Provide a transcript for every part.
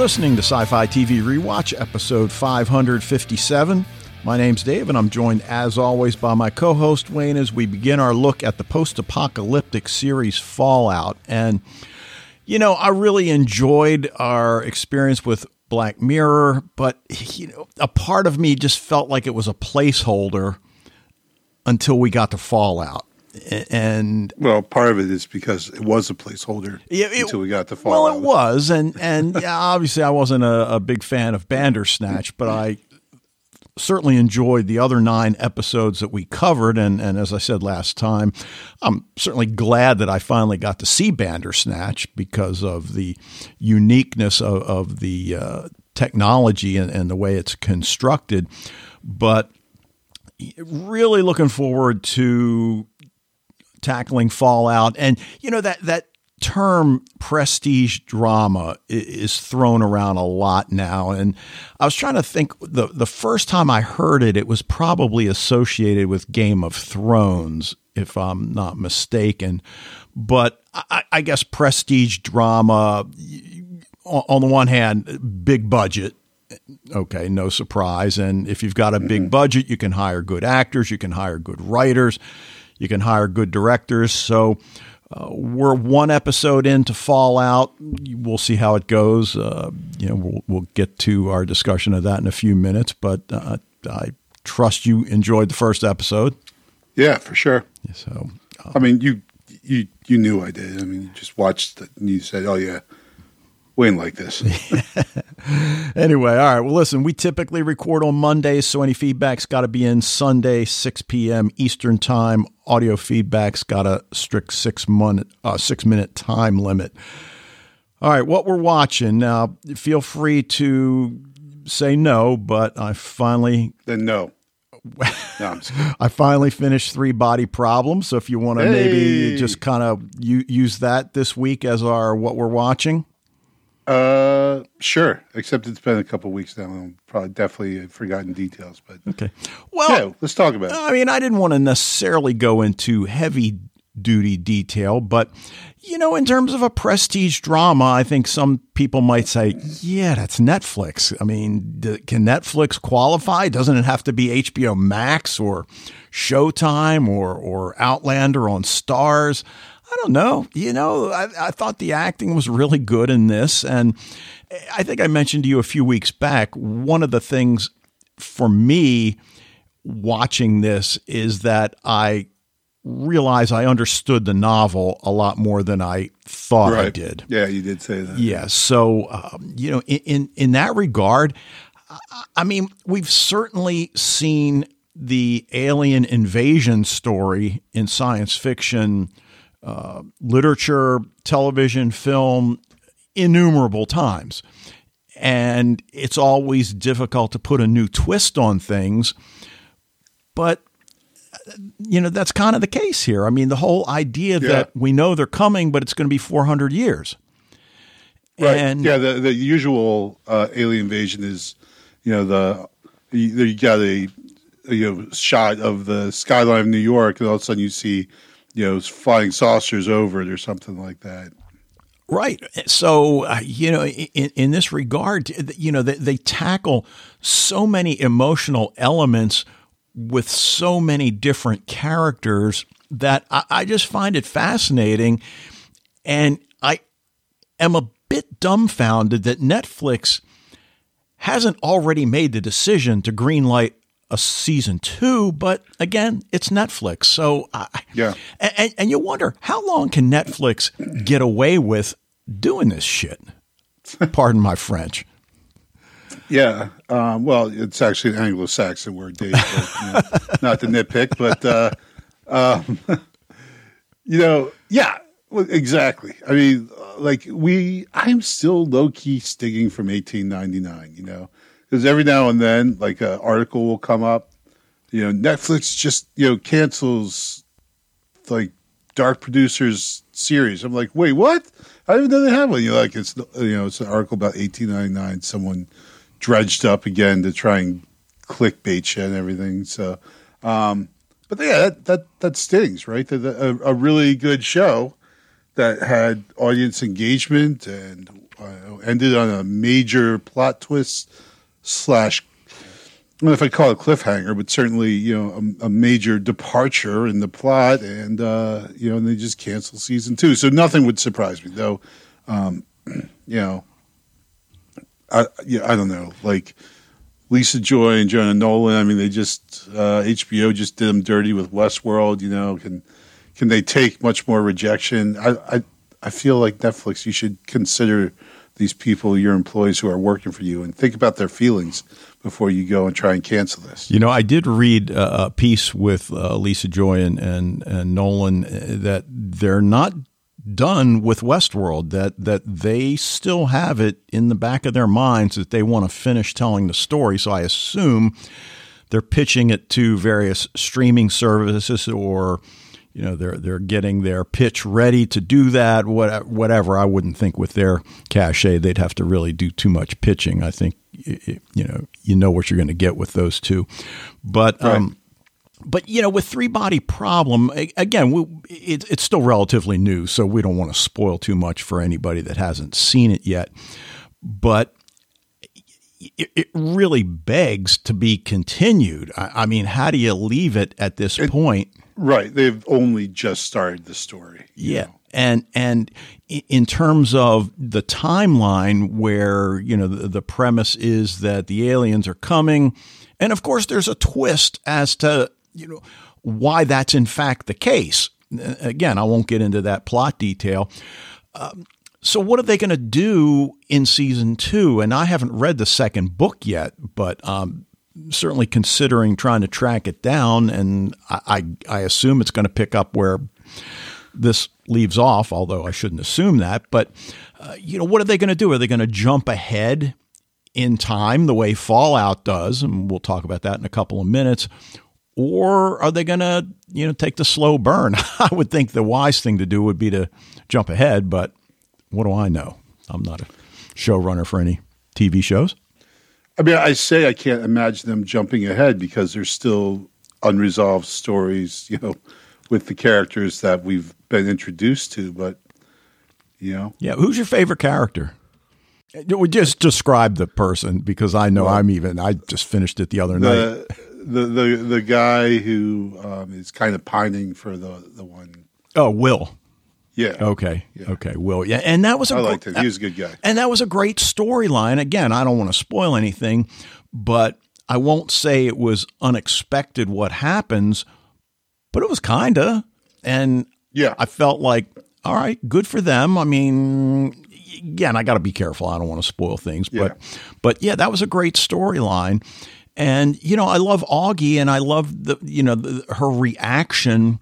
listening to Sci-Fi TV Rewatch, episode 557. My name's Dave, and I'm joined, as always, by my co-host, Wayne, as we begin our look at the post-apocalyptic series Fallout. And, you know, I really enjoyed our experience with Black Mirror, but, you know, a part of me just felt like it was a placeholder until we got to Fallout. And well, part of it is because it was a placeholder until we got to Fallout. Well, it was, and yeah, obviously I wasn't a big fan of Bandersnatch, but I certainly enjoyed the other 9 episodes that we covered, and as I said last time, I'm certainly glad that I finally got to see Bandersnatch because of the uniqueness of the technology and the way it's constructed. But really looking forward to tackling Fallout. And, you know, that term prestige drama is thrown around a lot now. And I was trying to think, the first time I heard it, it was probably associated with Game of Thrones, if I'm not mistaken. But I guess prestige drama, on the one hand, big budget. Okay, no surprise. And if you've got a big budget, you can hire good actors, you can hire good writers, you can hire good directors. So we're 1 episode into Fallout. We'll see how it goes. You know, we'll get to our discussion of that in a few minutes. But I trust you enjoyed the first episode. Yeah, for sure. So, I mean, you knew I did. I mean, you just watched it and you said, "Oh yeah, Wayne like this." Anyway, all right. Well, listen, we typically record on Mondays, so any feedback's got to be in Sunday, 6 p.m. Eastern time. Audio feedback's got a strict 6-minute time limit. All right, what we're watching now. Feel free to say no, but I finally No, I finally finished 3 Body Problems. So if you want to maybe just kind of use that this week as our what we're watching. Sure. Except it's been a couple of weeks now. I'm probably definitely forgotten details, but okay. Well, yeah, let's talk about it. I mean, I didn't want to necessarily go into heavy duty detail, but you know, in terms of a prestige drama, I think some people might say, yeah, that's Netflix. I mean, can Netflix qualify? Doesn't it have to be HBO Max or Showtime or Outlander on Stars? I don't know. You know, I thought the acting was really good in this. And I think I mentioned to you a few weeks back, one of the things for me watching this is that I realize I understood the novel a lot more than I thought I did. Yeah, you did say that. Yeah. So, you know, in that regard, I mean, we've certainly seen the alien invasion story in science fiction literature, television, film, innumerable times. And it's always difficult to put a new twist on things. But, you know, that's kind of the case here. I mean, the whole idea that we know they're coming, but it's going to be 400 years. Right. And yeah, the usual alien invasion is, you know, you got a shot of the skyline of New York, and all of a sudden you see, you know, flying saucers over it or something like that. Right. So, you know, in this regard, you know, they tackle so many emotional elements with so many different characters that I just find it fascinating. And I am a bit dumbfounded that Netflix hasn't already made the decision to greenlight a season 2, but again, it's Netflix. So, and you wonder, how long can Netflix get away with doing this shit? Pardon my French. Yeah. Well, it's actually an Anglo-Saxon word, Dave, but, you know, not to nitpick, but, you know, yeah, exactly. I mean, like I'm still low-key stinging from 1899, you know, because every now and then, like an article will come up, you know, Netflix just, you know, cancels like Dark Producers series. I'm like, wait, what? I didn't even know they have one. You're like, it's, you know, it's an article about 1899. Someone dredged up again to try and clickbait you and everything. So, but yeah, that stings, right? A really good show that had audience engagement and ended on a major plot twist slash, I don't know if I call it cliffhanger, but certainly, a major departure in the plot, and and they just cancel season 2. So nothing would surprise me, though. I don't know, like Lisa Joy and Jonah Nolan. I mean, they just HBO just did them dirty with Westworld. Can they take much more rejection? I feel like Netflix, you should consider these people, your employees who are working for you, and think about their feelings before you go and try and cancel this. I did read a piece with Lisa Joy and Nolan that they're not done with Westworld, that they still have it in the back of their minds that they want to finish telling the story. So I assume they're pitching it to various streaming services, or they're getting their pitch ready to do that. Whatever. I wouldn't think with their cachet they'd have to really do too much pitching. I think you know what you're going to get with those two, but. Right. But, with Three Body Problem, again, it's still relatively new, so we don't want to spoil too much for anybody that hasn't seen it yet. But it really begs to be continued. I mean, how do you leave it at this point? Right. They've only just started the story. Yeah. And in terms of the timeline where, the premise is that the aliens are coming, and of course there's a twist as to why that's in fact the case. Again, I won't get into that plot detail. So what are they going to do in season 2? And I haven't read the second book yet, but certainly considering trying to track it down. And I assume it's going to pick up where this leaves off, although I shouldn't assume that. But, what are they going to do? Are they going to jump ahead in time the way Fallout does? And we'll talk about that in a couple of minutes. Or are they going to, take the slow burn? I would think the wise thing to do would be to jump ahead, but what do I know? I'm not a showrunner for any TV shows. I mean, I say I can't imagine them jumping ahead because there's still unresolved stories, with the characters that we've been introduced to, but, Yeah, who's your favorite character? We just describe the person because I know I just finished it the other night. The guy who is kind of pining for the one. Oh, Will. Yeah. Okay. Yeah. Okay. Will. Yeah. And that was I liked him. He was a good guy. And that was a great storyline. Again, I don't want to spoil anything, but I won't say it was unexpected what happens, but it was kinda. And I felt like, all right, good for them. I mean, again, I got to be careful. I don't want to spoil things, but yeah, that was a great storyline. And, I love Augie, and I love her reaction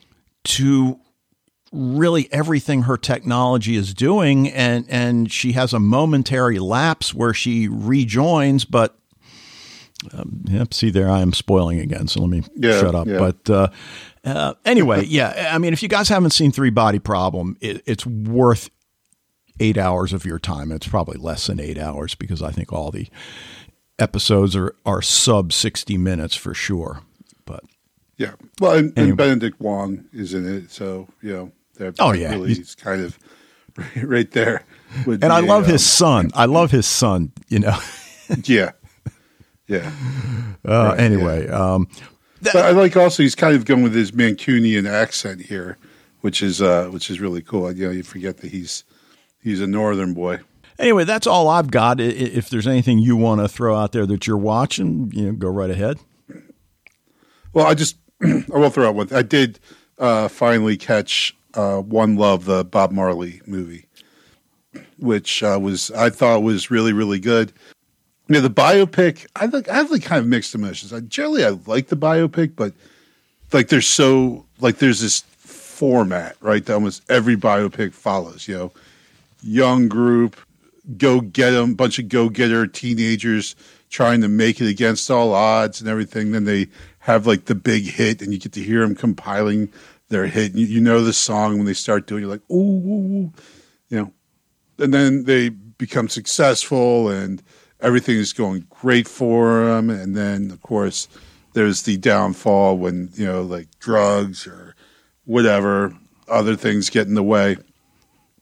to really everything her technology is doing. And she has a momentary lapse where she rejoins, but see there, I am spoiling again. So let me shut up. Yeah. But anyway, I mean, if you guys haven't seen Three Body Problem, it's worth 8 hours of your time. It's probably less than 8 hours because I think all the episodes are sub 60 minutes for sure. But well, and Benedict Wong is in it, so really he's kind of right there. And I love his son. I love his son. Yeah. Anyway, but I like also he's kind of going with his Mancunian accent here, which is really cool. You forget that he's a northern boy. Anyway, that's all I've got. If there's anything you want to throw out there that you're watching, go right ahead. Well, I will throw out one. I did finally catch One Love, the Bob Marley movie, which I thought was really, really good. The biopic, I have kind of mixed emotions. Generally, I like the biopic, but there's this format, right, that almost every biopic follows. Young group, go get 'em, bunch of go-getter teenagers trying to make it against all odds and everything. Then they have the big hit, and you get to hear them compiling their hit. And you know the song when they start doing it, you're like, ooh, And then they become successful, and everything is going great for them. And then, of course, there's the downfall when, drugs or whatever, other things get in the way.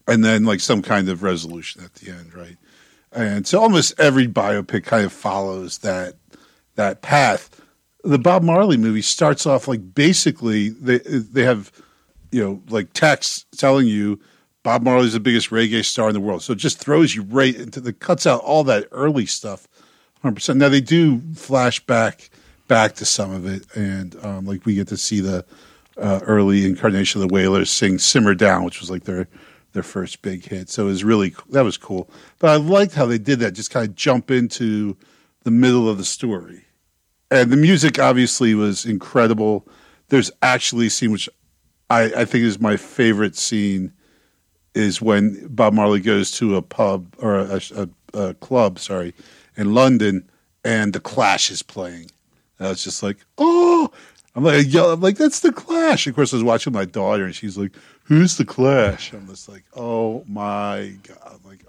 and then like some kind of resolution at the end, right? And so almost every biopic kind of follows that path. The Bob Marley movie starts off like basically they have, like text telling you Bob Marley's the biggest reggae star in the world. So it just throws you right into cuts out all that early stuff 100%. Now they do flash back to some of it, and like we get to see the early incarnation of the Wailers sing "Simmer Down," which was like their first big hit. So that was cool. But I liked how they did that, just kind of jump into the middle of the story. And the music obviously was incredible. There's actually a scene which I think is my favorite scene, is when Bob Marley goes to a pub or a club, in London, and the Clash is playing. And I was just like, oh! I'm like, that's the Clash. Of course, I was watching my daughter, and she's like, who's the Clash? I'm just like, oh my God! Like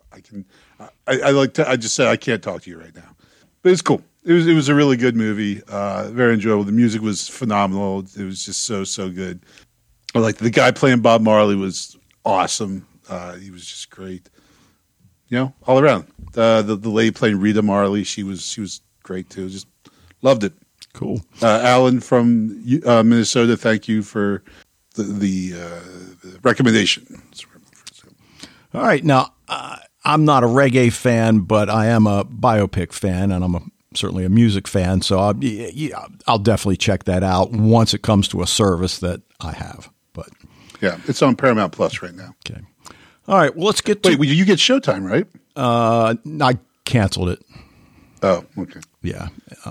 I just said I can't talk to you right now, but it's cool. It was a really good movie, very enjoyable. The music was phenomenal. It was just so good. Like the guy playing Bob Marley was awesome. He was just great. All around. The lady playing Rita Marley, she was great too. Just loved it. Cool. Alan from Minnesota, thank you for the recommendation. All right. Now, I'm not a reggae fan, but I am a biopic fan, and I'm certainly a music fan. So I'll definitely check that out once it comes to a service that I have. But yeah, it's on Paramount Plus right now. Okay. All right. Well, let's get to. Wait, you get Showtime, right? I canceled it. Oh, okay. Yeah.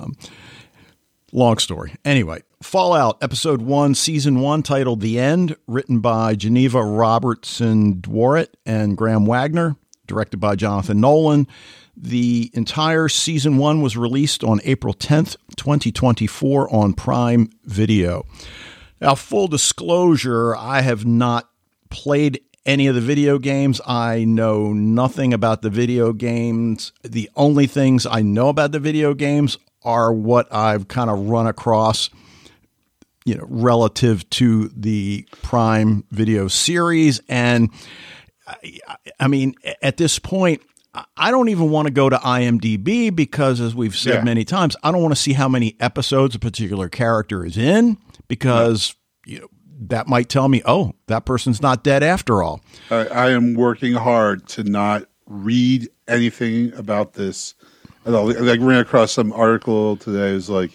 Long story. Anyway, Fallout Episode 1, Season 1, titled The End, written by Geneva Robertson Dworet and Graham Wagner, directed by Jonathan Nolan. The entire Season 1 was released on April 10th, 2024 on Prime Video. Now, full disclosure, I have not played any of the video games. I know nothing about the video games. The only things I know about the video games are what I've kind of run across, relative to the Prime Video series. And I mean, at this point, I don't even want to go to IMDb because, as we've said many times, I don't want to see how many episodes a particular character is in, because that might tell me, oh, that person's not dead after all. I am working hard to not read anything about this. I ran across some article today. It was like,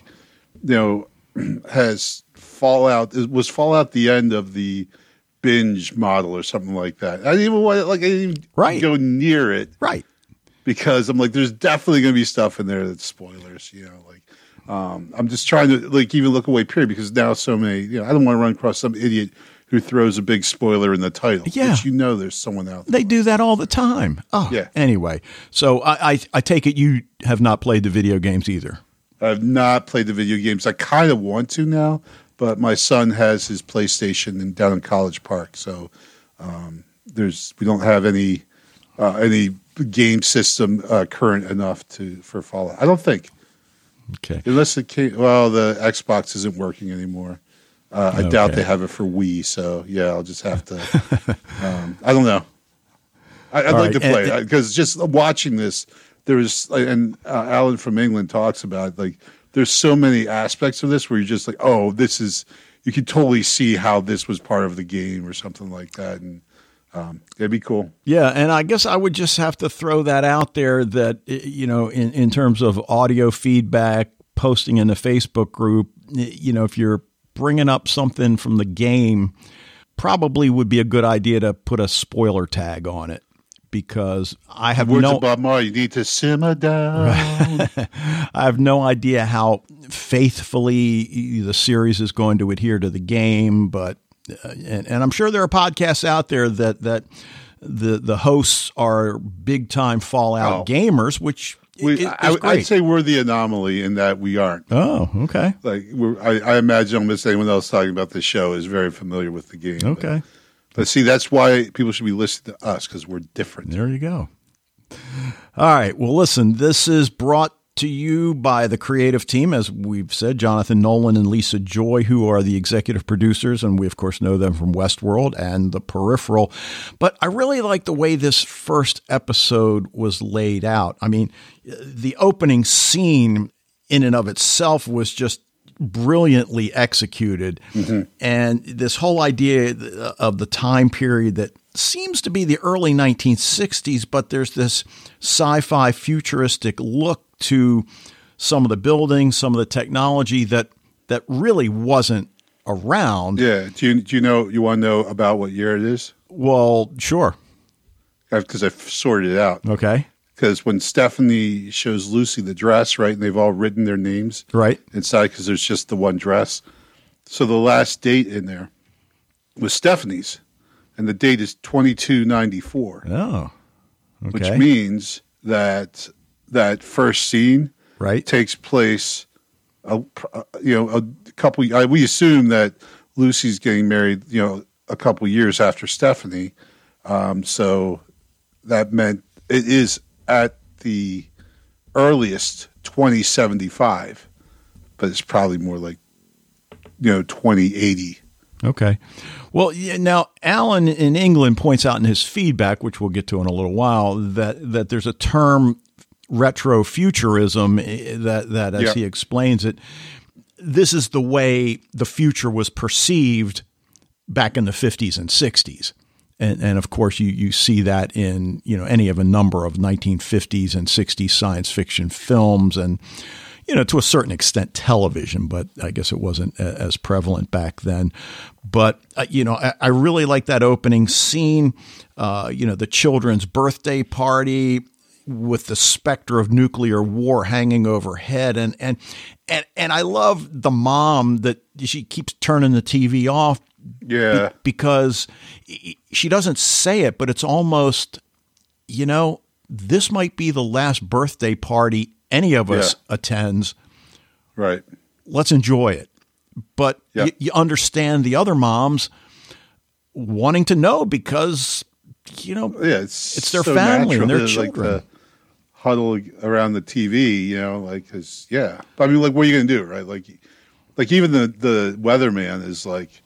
was Fallout the end of the binge model or something like that? I didn't even want to, go near it, right? Because I'm like, there's definitely going to be stuff in there that's spoilers. I'm just trying to even look away, period, because now so many. I don't want to run across some idiot who throws a big spoiler in the title. Yeah. Which there's someone out there. They do that all the time. Oh, yeah. Anyway, so I take it you have not played the video games either. I've not played the video games. I kind of want to now, but my son has his PlayStation down in College Park, so we don't have any game system current enough for Fallout. I don't think. Okay. Unless the Xbox isn't working anymore. I doubt they have it for Wii, so yeah, I'll just have to. I don't know. I'd like to play because just watching this, and Alan from England talks about there's so many aspects of this where you're just like, oh, this is, you can totally see how this was part of the game or something like that, and it'd be cool. Yeah, and I guess I would just have to throw that out there that in terms of audio feedback, posting in the Facebook group, if you're bringing up something from the game, probably would be a good idea to put a spoiler tag on it, because I have Words of Bob Marley, you need to simmer down. I have no idea how faithfully the series is going to adhere to the game, but and I'm sure there are podcasts out there that the hosts are big time Fallout gamers, which I'd say we're the anomaly in that we aren't. Oh, okay. I imagine almost anyone else talking about this show is very familiar with the game. Okay. But see, that's why people should be listening to us, because we're different. There you go. All right. Well, listen, this is brought to you by the creative team, as we've said, Jonathan Nolan and Lisa Joy, who are the executive producers, and we, of course, know them from Westworld and The Peripheral. But I really like the way this first episode was laid out. I mean, the opening scene in and of itself was just brilliantly executed. Mm-hmm. And this whole idea of the time period that seems to be the early 1960s, but there's this sci-fi futuristic look to some of the buildings, some of the technology that really wasn't around. Yeah. Do you know, you want to know about what year it is? Well, sure. Because I've sorted it out. Okay. Because when Stephanie shows Lucy the dress, right, and they've all written their names inside because there's just the one dress. So the last date in there was Stephanie's, and the date is 2294. Oh, okay. Which means that first scene takes place, a couple. We assume that Lucy's getting married, a couple years after Stephanie. So that meant it is at the earliest 2075, but it's probably more like 2080. Okay. Well, now Alan in England points out in his feedback, which we'll get to in a little while, that there's a term retrofuturism that as he explains it, this is the way the future was perceived back in the 50s and 60s. And of course, you see that in any of a number of 1950s and 60s science fiction films and, to a certain extent television, but I guess it wasn't as prevalent back then. But, I really like that opening scene, the children's birthday party with the specter of nuclear war hanging overhead. And I love the mom that she keeps turning the TV off. Yeah. Because she doesn't say it, but it's almost, this might be the last birthday party any of us attends. Right. Let's enjoy it. But you understand the other moms wanting to know because, it's their so family and their children. Like the huddle around the TV, because, But I mean, like, what are you going to do, right? Like even the weatherman is like,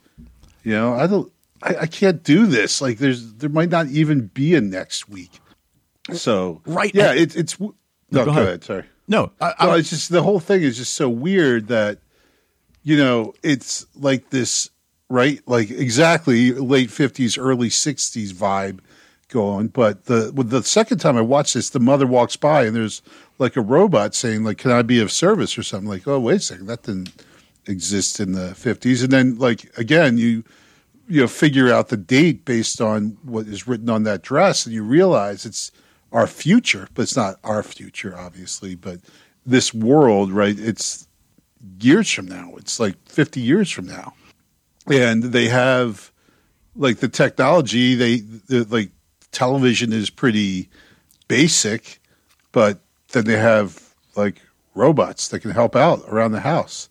I can't do this. Like there might not even be a next week. So right. Yeah. It's no, go ahead. Sorry. No, it's just, the whole thing is just so weird that, it's like this, right? Like exactly late 50s, early 60s vibe going. But the second time I watched this, the mother walks by and there's like a robot saying like, can I be of service or something? Like, oh, wait a second. That didn't exist in the 50s. And then like again you figure out the date based on what is written on that dress and you realize it's our future, but it's not our future obviously, but this world, right, it's years from now. It's like 50 years from now. And they have like the technology, they like television is pretty basic, but then they have like robots that can help out around the house.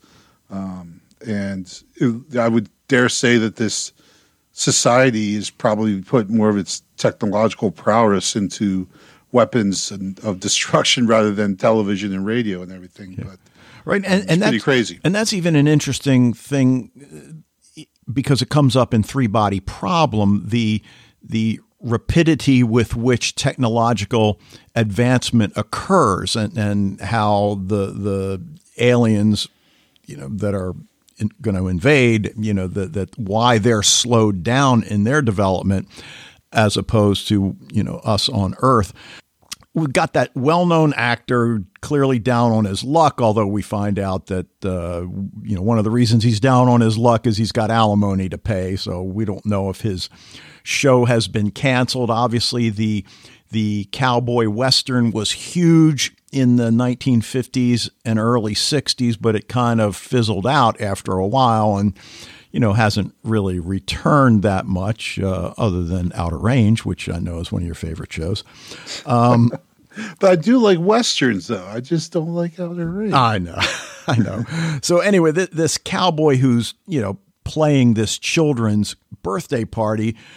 I would dare say that this society is probably put more of its technological prowess into weapons of destruction rather than television and radio and everything. Yeah. But right, and that's pretty crazy. And that's even an interesting thing because it comes up in Three Body Problem, the rapidity with which technological advancement occurs and how the aliens that are going to invade, that why they're slowed down in their development as opposed to, us on Earth. We've got that well-known actor clearly down on his luck, although we find out that, one of the reasons he's down on his luck is he's got alimony to pay. So we don't know if his show has been canceled. Obviously, the cowboy Western was huge in the 1950s and early 60s, but it kind of fizzled out after a while and, hasn't really returned that much other than Outer Range, which I know is one of your favorite shows. But I do like Westerns, though. I just don't like Outer Range. I know. So anyway, this cowboy who's, playing this children's birthday party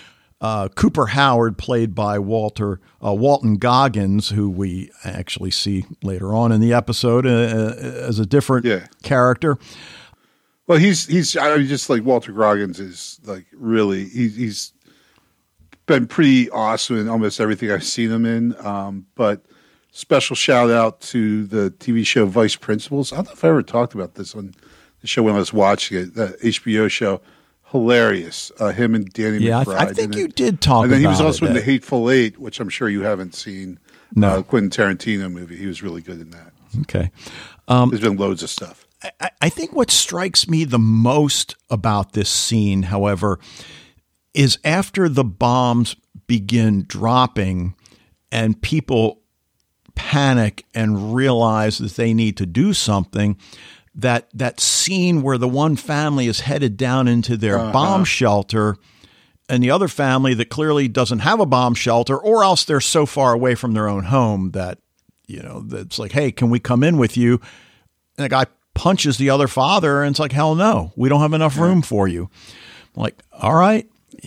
Cooper Howard, played by Walton Goggins, who we actually see later on in the episode as a different character. Well, he's just like Walter Goggins is like really he's been pretty awesome in almost everything I've seen him in. But special shout out to the TV show Vice Principals. I don't know if I ever talked about this on the show when I was watching it, the HBO show. Hilarious. Him and Danny McBride. I think you did talk about it. And then he was also in The Hateful Eight, which I'm sure you haven't seen. No. Quentin Tarantino movie. He was really good in that. Okay. There's been loads of stuff. I think what strikes me the most about this scene, however, is after the bombs begin dropping and people panic and realize that they need to do something, that scene where the one family is headed down into their bomb shelter and the other family that clearly doesn't have a bomb shelter, or else they're so far away from their own home that, that's like, hey, can we come in with you? And the guy punches the other father and it's like, hell no, we don't have enough room for you. I'm like, all right,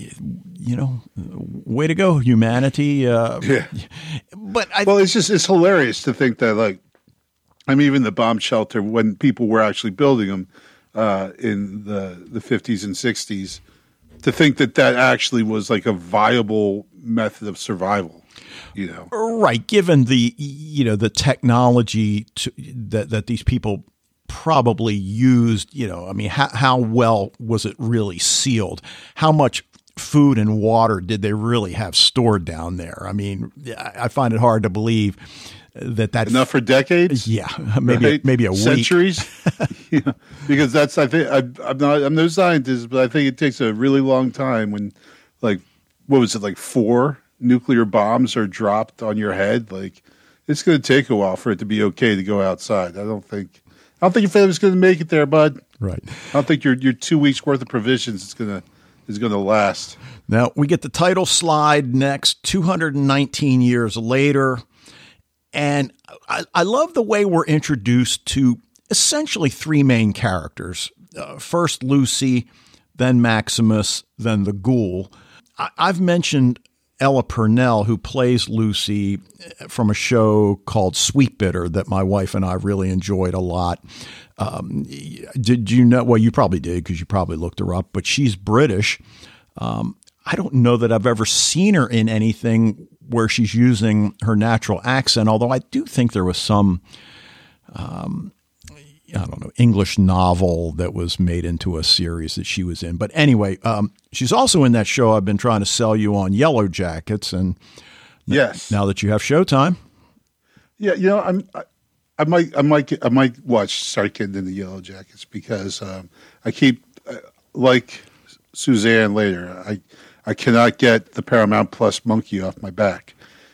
way to go, humanity. But it's hilarious to think that, like, even the bomb shelter, when people were actually building them in the 50s and 60s, to think that actually was like a viable method of survival, Right. Given the technology that these people probably used, how well was it really sealed? How much food and water did they really have stored down there? I mean, I find it hard to believe that's enough for decades. Yeah, maybe a centuries. Because that's, I think, I'm no scientist, but I think it takes a really long time when, like, what was it, like 4 nuclear bombs are dropped on your head. Like, it's going to take a while for it to be okay to go outside. I don't think your family's going to make it there, bud. Right. I don't think your 2 weeks worth of provisions is going to last. Now we get the title slide next, 219 years later. And I love the way we're introduced to essentially 3 main characters. First Lucy, then Maximus, then the Ghoul. I've mentioned Ella Purnell, who plays Lucy from a show called Sweet Bitter that my wife and I really enjoyed a lot. Did you know? Well, you probably did because you probably looked her up, but she's British. I don't know that I've ever seen her in anything where she's using her natural accent, although I do think there was some, English novel that was made into a series that she was in. But anyway, she's also in that show I've been trying to sell you on, Yellow Jackets. And yes, now that you have Showtime. Yeah, I might watch Sarkin in the Yellow Jackets because I keep, like Suzanne later, I cannot get the Paramount Plus monkey off my back.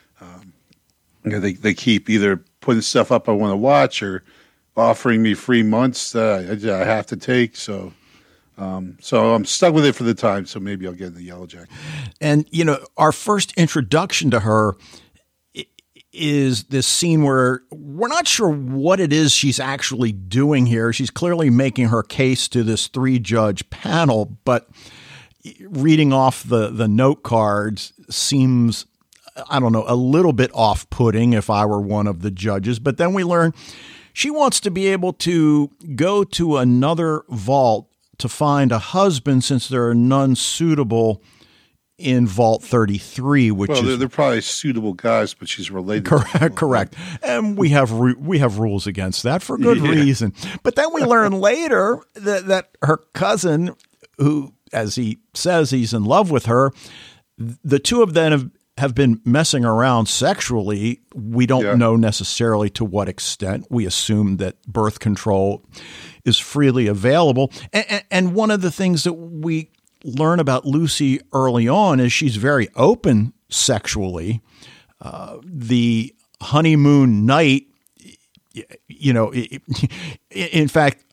They keep either putting stuff up I want to watch or offering me free months that I have to take. So I'm stuck with it for the time. So maybe I'll get in the Yellow Jacket. And, our first introduction to her is this scene where we're not sure what it is she's actually doing here. She's clearly making her case to this 3-judge panel, but reading off the note cards seems, I don't know, a little bit off-putting if I were one of the judges. But then we learn she wants to be able to go to another vault to find a husband since there are none suitable in Vault 33, which they're probably suitable guys, but she's related. Correct. And we have rules against that for good reason. But then we learn later that her cousin, who, as he says, he's in love with her, the two of them have been messing around sexually. We don't know necessarily to what extent. We assume that birth control is freely available. And one of the things that we learn about Lucy early on is she's very open sexually. The honeymoon night, in fact,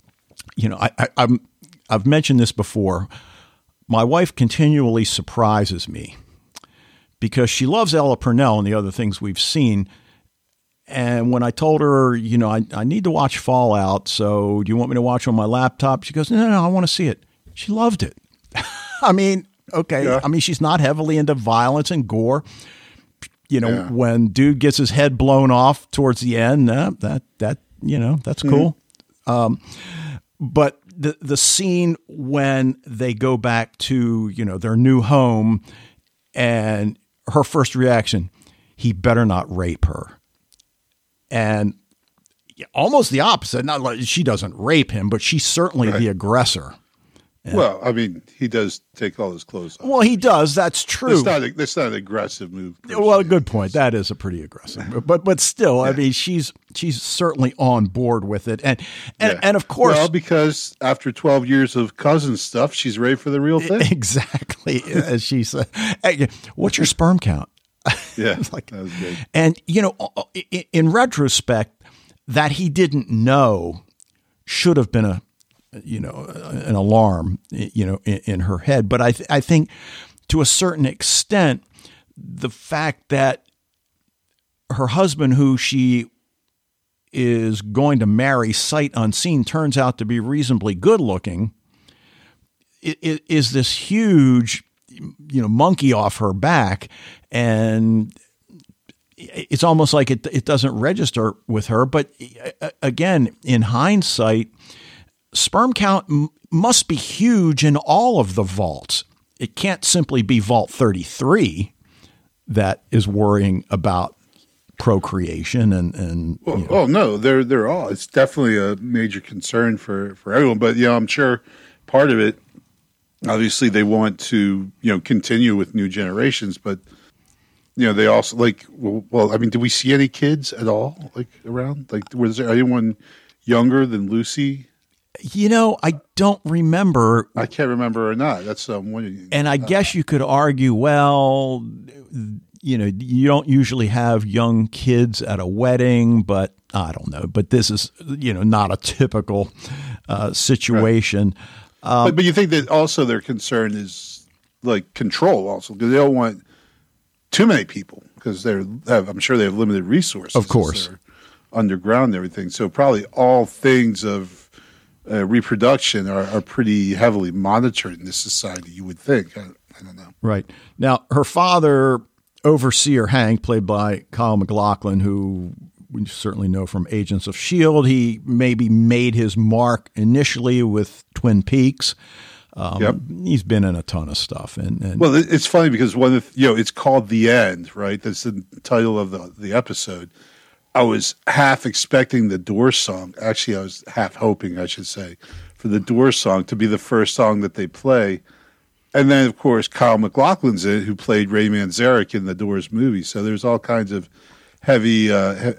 I've mentioned this before. My wife continually surprises me because she loves Ella Purnell and the other things we've seen. And when I told her, I need to watch Fallout, so do you want me to watch on my laptop? She goes, no, I want to see it. She loved it. I mean, Okay. Yeah. I mean, she's not heavily into violence and gore. When dude gets his head blown off towards the end, that's cool. But the scene when they go back to, their new home and her first reaction, he better not rape her. And almost the opposite. Not like she doesn't rape him, but she's certainly the aggressor. Yeah. Well, I mean, he does take all his clothes off. Well, he does. That's true. That's not an aggressive move. Well, good point. That is a pretty aggressive, but still, I mean, she's certainly on board with it, and of course, well, because after 12 years of cousin stuff, she's ready for the real thing. Exactly, as she said. Hey, what's your sperm count? Yeah, that was good. And in retrospect, that he didn't know should have been an alarm, in her head. But I think to a certain extent, the fact that her husband, who she is going to marry sight unseen, turns out to be reasonably good looking, is this huge, monkey off her back. And it's almost like it doesn't register with her. But again, in hindsight, sperm count must be huge in all of the vaults. It can't simply be Vault 33 that is worrying about procreation and Oh no, they're all. It's definitely a major concern for everyone. But I'm sure part of it, obviously, they want to continue with new generations. But they also well, I mean, did we see any kids at all around? Was there anyone younger than Lucy? I don't remember. I can't remember or not. That's one. And I guess you could argue, well, you don't usually have young kids at a wedding, but I don't know. But this is, not a typical situation. Right. But you think that also their concern is control also, because they don't want too many people, because I'm sure they have limited resources. Of course. They're underground and everything. So probably all things of reproduction are pretty heavily monitored in this society, you would think. I don't know. Right. Now, her father, Overseer Hank, played by Kyle MacLachlan, who we certainly know from Agents of S.H.I.E.L.D., he maybe made his mark initially with Twin Peaks. He's been in a ton of stuff. And well, it's funny because it's called The End, right? That's the title of the episode. I was half expecting the Doors song. Actually, I was half hoping, I should say, for the Doors song to be the first song that they play. And then, of course, Kyle MacLachlan's in it, who played Ray Manzarek in the Doors movie. So there's all kinds of heavy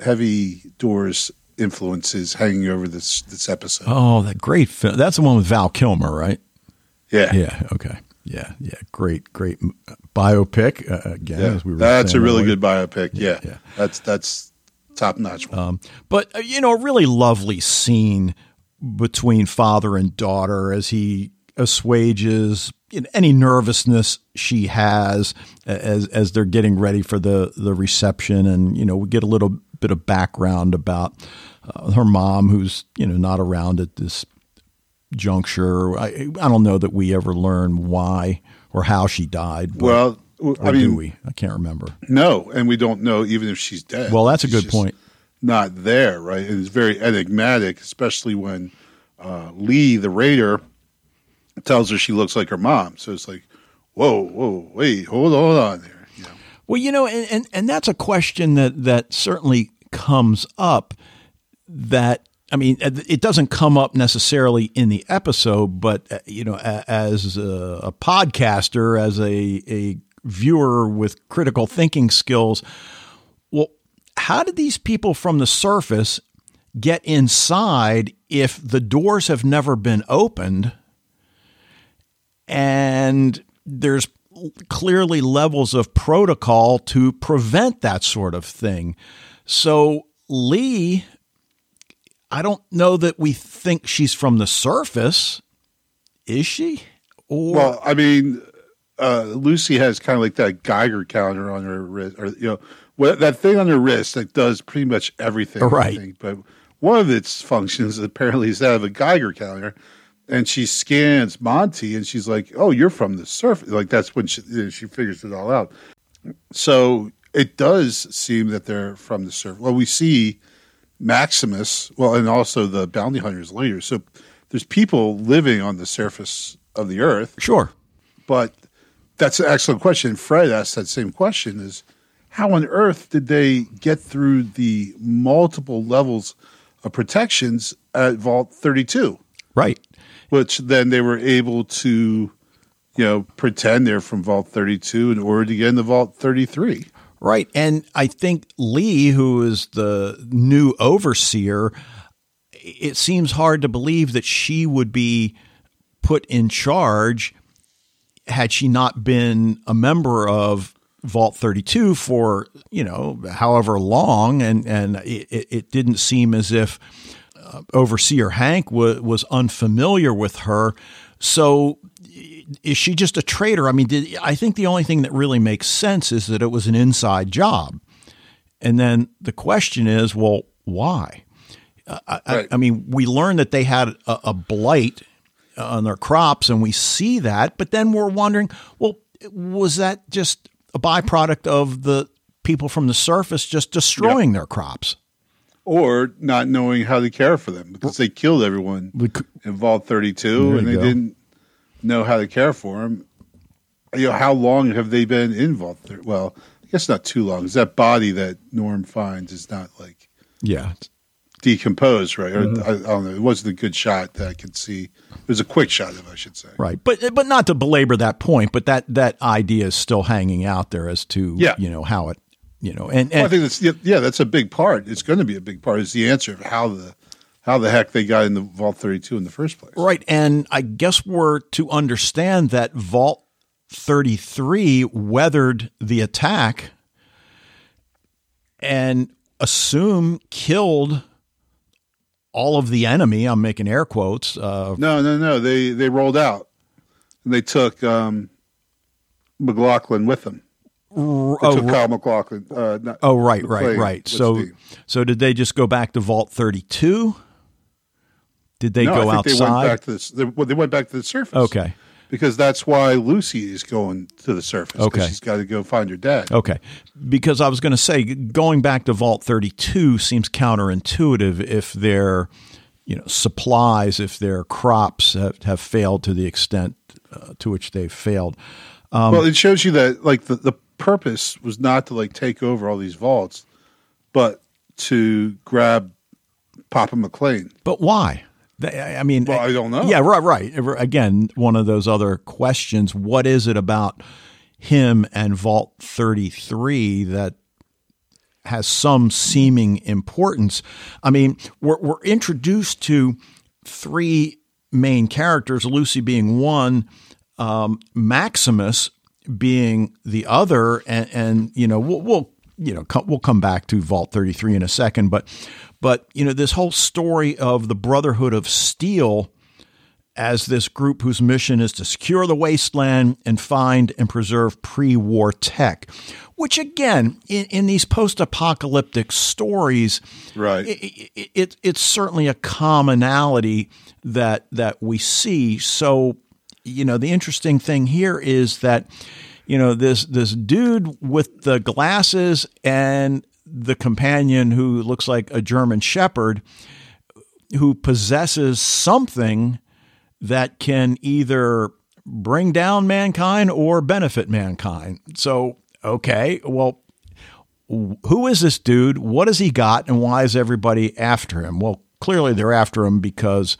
Doors influences hanging over this episode. Oh, that great film. That's the one with Val Kilmer, right? Yeah. Yeah. Okay. Yeah. Great biopic. Again, as we were that's saying a really earlier. good biopic. Yeah. That's top notch. But a really lovely scene between father and daughter as he assuages any nervousness she has as they're getting ready for the reception, and we get a little bit of background about her mom, who's not around at this juncture. I don't know that we ever learn why or how she died. Well, I mean, do we? I can't remember. No, and we don't know even if she's dead. Well, that's a good point. Not there, right? And it's very enigmatic, especially when Lee, the raider, tells her she looks like her mom. So it's like, whoa, wait, hold on there. Well, and that's a question that certainly comes up. That, I mean, it doesn't come up necessarily in the episode, but as a podcaster, as a viewer with critical thinking skills, well, how did these people from the surface get inside if the doors have never been opened? And there's clearly levels of protocol to prevent that sort of thing. So Lee, I don't know that we think she's from the surface. Is she? Well, I mean, Lucy has kind of like that Geiger counter on her wrist, or that thing on her wrist that does pretty much everything. Right. I think. But one of its functions apparently is that of a Geiger counter. and she scans Monty, and she's like, "Oh, you're from the surface." Like that's when she figures it all out. So it does seem that they're from the surface. Well, we see Maximus, and also the bounty hunters later. So there's people living on the surface of the earth. Sure. But that's an excellent question. Fred asked that same question, is how on earth did they get through the multiple levels of protections at Vault 32? Right. Which then they were able to, pretend they're from Vault 32 in order to get into Vault 33. Right. And I think Lee, who is the new overseer, it seems hard to believe that she would be put in charge had she not been a member of Vault 32 for, however long. And it didn't seem as if Overseer Hank was unfamiliar with her. So is she just a traitor? I mean, I think the only thing that really makes sense is that it was an inside job. And then the question is, well, why? Right. I mean, we learned that they had a blight on their crops, and we see that, but then we're wondering, well, was that just a byproduct of the people from the surface just destroying their crops? Or not knowing how to care for them, because they killed everyone in Vault 32 and they didn't know how to care for them. How long have they been in Vault 32? Well, I guess not too long, because that body that Norm finds is not decomposed, right? Or, I don't know. It wasn't a good shot that I could see. It was a quick shot, if I should say. Right. But not to belabor that point, but that idea is still hanging out there as to, how it, and I think that's a big part. It's going to be a big part, is the answer of how the heck they got into Vault 32 in the first place. Right. And I guess we're to understand that Vault 33 weathered the attack and killed all of the enemy. I'm making air quotes. No. They rolled out, and they took McLaughlin with them. Took Kyle McLaughlin. Right. So did they just go back to Vault 32? Did they go outside? They went back to the surface. Okay. Because that's why Lucy is going to the surface. Okay. She's got to go find her dad. Okay. Because I was going to say, going back to Vault 32 seems counterintuitive if their supplies, if their crops have failed to the extent to which they've failed. Well, it shows you that the purpose was not to take over all these vaults, but to grab Papa McLean. But why? I mean, I don't know. Yeah, right. Again, one of those other questions. What is it about him and Vault 33 that has some seeming importance? I mean, we're introduced to three main characters, Lucy being one, Maximus being the other, and we'll come back to Vault 33 in a second, but this whole story of the Brotherhood of Steel as this group whose mission is to secure the wasteland and find and preserve pre-war tech, which again, in these post-apocalyptic stories, right, it's certainly a commonality that we see. So, the interesting thing here is that, this dude with the glasses and the companion who looks like a German Shepherd who possesses something that can either bring down mankind or benefit mankind. So, okay, well, who is this dude? What has he got? And why is everybody after him? Well, clearly they're after him because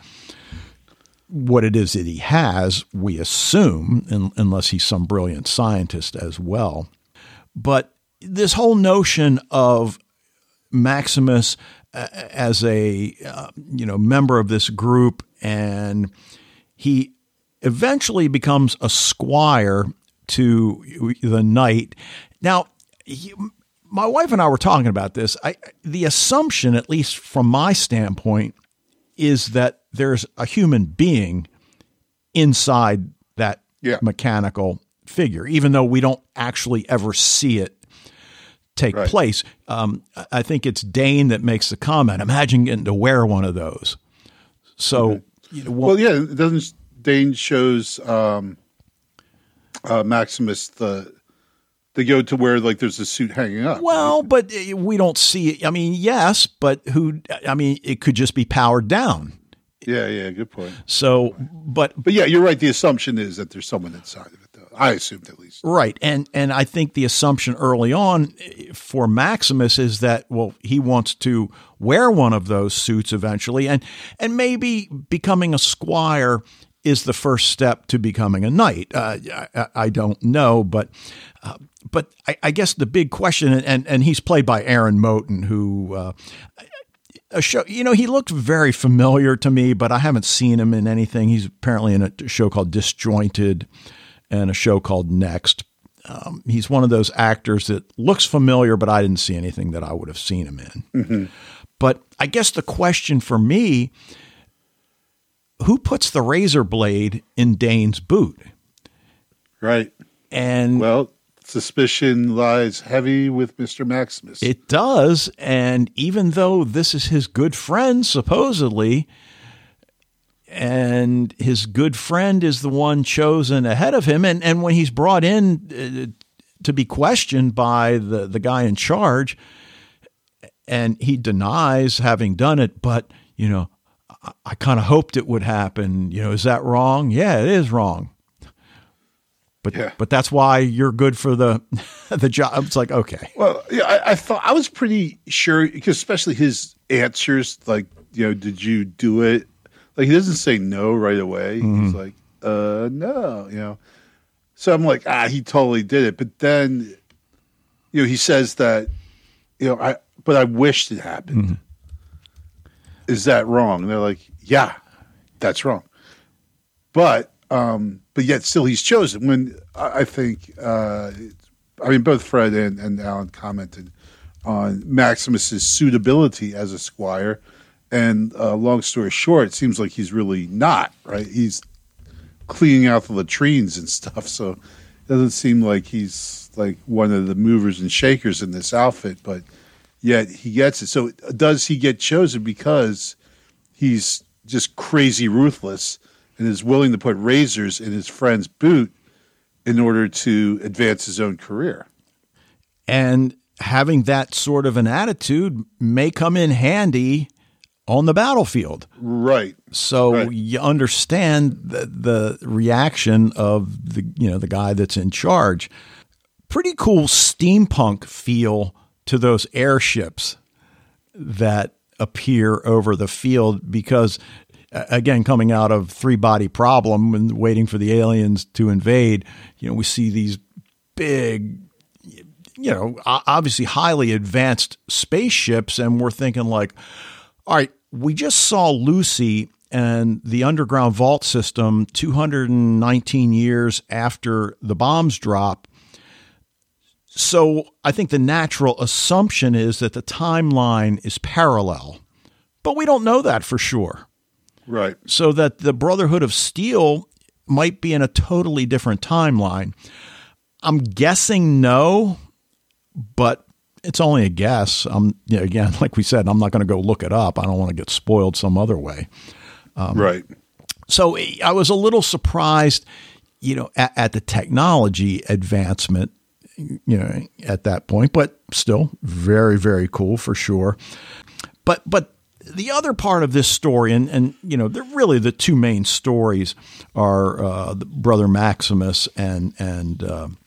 what it is that he has, we assume, unless he's some brilliant scientist as well. But this whole notion of Maximus as a member of this group, and he eventually becomes a squire to the knight. Now, my wife and I were talking about this. The assumption, at least from my standpoint, is that there's a human being inside that mechanical figure, even though we don't actually ever see it take place. I think it's Dane that makes the comment, imagine getting to wear one of those. So Well, yeah, doesn't Dane shows Maximus they go to where like there's a suit hanging up. Well, right? but we don't see it. I mean, yes, but it could just be powered down. Yeah, good point. So, but yeah, you're right. The assumption is that there's someone inside of it, though. I assumed at least. Right. And I think the assumption early on for Maximus is that, well, he wants to wear one of those suits eventually, and maybe becoming a squire is the first step to becoming a knight. I don't know, but I guess the big question, and he's played by Aaron Moten, who a show, he looked very familiar to me, but I haven't seen him in anything. He's apparently in a show called Disjointed and a show called Next. He's one of those actors that looks familiar, but I didn't see anything that I would have seen him in. Mm-hmm. But I guess the question for me, who puts the razor blade in Dane's boot? Right. And well, suspicion lies heavy with Mr. Maximus. It does. And even though this is his good friend, supposedly, and his good friend is the one chosen ahead of him, and when he's brought in to be questioned by the guy in charge, and he denies having done it, but, I kind of hoped it would happen. Is that wrong? Yeah, it is wrong. But that's why you're good for the job. It's like, okay. Well, yeah, I thought I was pretty sure, because especially his answers, like, did you do it? Like, he doesn't say no right away. Mm-hmm. He's like, no, So I'm like, he totally did it. But then, he says that, but I wished it happened. Mm-hmm. Is that wrong? And they're like, yeah, that's wrong. But yet still he's chosen. When I think, both Fred and Alan commented on Maximus's suitability as a squire. And long story short, it seems like he's really not, right? He's cleaning out the latrines and stuff. So it doesn't seem like he's like one of the movers and shakers in this outfit, but yet he gets it. So does he get chosen because he's just crazy ruthless and is willing to put razors in his friend's boot in order to advance his own career? And having that sort of an attitude may come in handy on the battlefield. Right. So you understand the reaction of the guy that's in charge. Pretty cool steampunk feel to those airships that appear over the field, because again, coming out of Three Body Problem and waiting for the aliens to invade, we see these big, obviously highly advanced spaceships, and we're thinking like, all right, we just saw Lucy and the underground vault system 219 years after the bombs drop. So I think the natural assumption is that the timeline is parallel, but we don't know that for sure. Right. So that the Brotherhood of Steel might be in a totally different timeline. I'm guessing no, but it's only a guess. Again, like we said, I'm not going to go look it up. I don't want to get spoiled some other way. Right. So I was a little surprised, at the technology advancement, at that point, but still very, very cool for sure. But the other part of this story, and they're really the two main stories are Brother Maximus and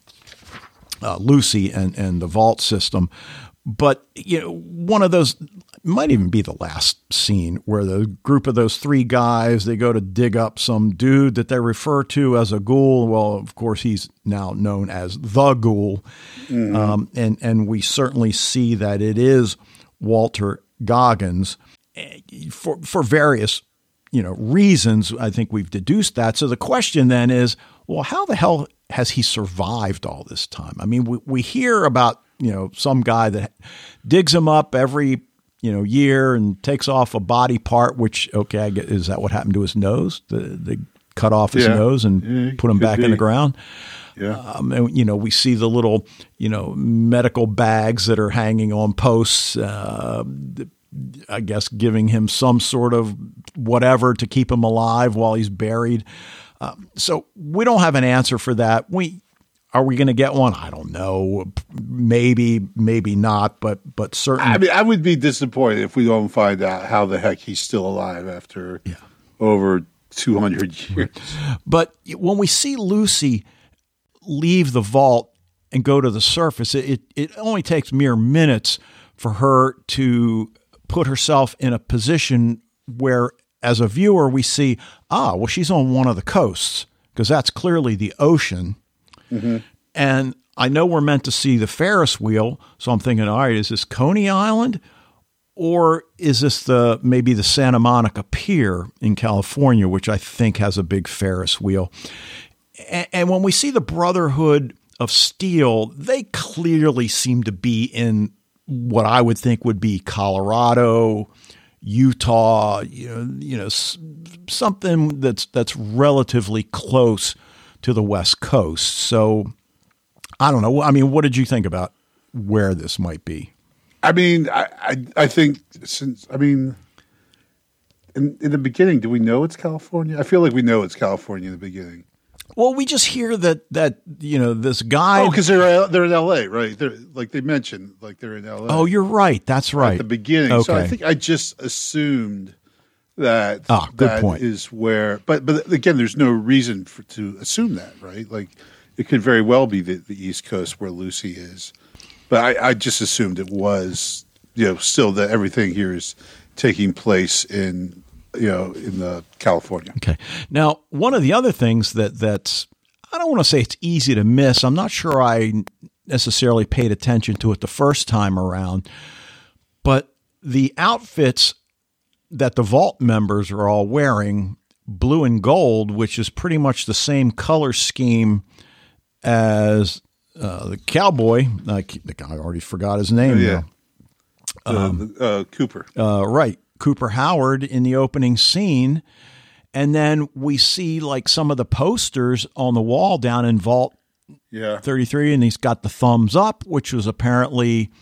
Lucy and the vault system. But one of those might even be the last scene where the group of those three guys, they go to dig up some dude that they refer to as a ghoul. Well, of course, he's now known as the Ghoul. Mm-hmm. And we certainly see that it is Walter Goggins for various, reasons. I think we've deduced that. So the question then is, well, how the hell has he survived all this time? I mean, we hear about, some guy that digs him up every, year and takes off a body part, which, okay, I get, is that what happened to his nose? They cut off his nose and put him back in the ground. Yeah. And, we see the little, medical bags that are hanging on posts, I guess, giving him some sort of whatever to keep him alive while he's buried. So we don't have an answer for that. Are we going to get one? I don't know. Maybe, maybe not, but certainly. I mean, I would be disappointed if we don't find out how the heck he's still alive after over 200 years. But when we see Lucy leave the vault and go to the surface, it only takes mere minutes for her to put herself in a position where, as a viewer, we see, well, she's on one of the coasts, because that's clearly the ocean. Mm-hmm. And I know we're meant to see the Ferris wheel, so I'm thinking, all right, is this Coney Island, or is this maybe the Santa Monica Pier in California, which I think has a big Ferris wheel? And when we see the Brotherhood of Steel, they clearly seem to be in what I would think would be Colorado, Utah, something that's relatively close to the West Coast. So I don't know. I mean, what did you think about where this might be? I mean, I think in the beginning, do we know it's California? I feel like we know it's California in the beginning. Well, we just hear that this guy. Oh, because they're in L.A., right? They're like they mentioned, like they're in L.A. Oh, you're right. That's right. At the beginning. Okay. So I think I just assumed that good point. Is where. But again, there's no reason to assume that, right? Like it could very well be the East Coast where Lucy is. But I just assumed it was, still that everything here is taking place in the California. Okay. Now, one of the other things that's, I don't want to say it's easy to miss. I'm not sure I necessarily paid attention to it the first time around, but the outfits that the Vault members are all wearing, blue and gold, which is pretty much the same color scheme as the cowboy. I already forgot his name. Cooper. Right. Cooper Howard in the opening scene. And then we see like some of the posters on the wall down in Vault 33, and he's got the thumbs up, which was apparently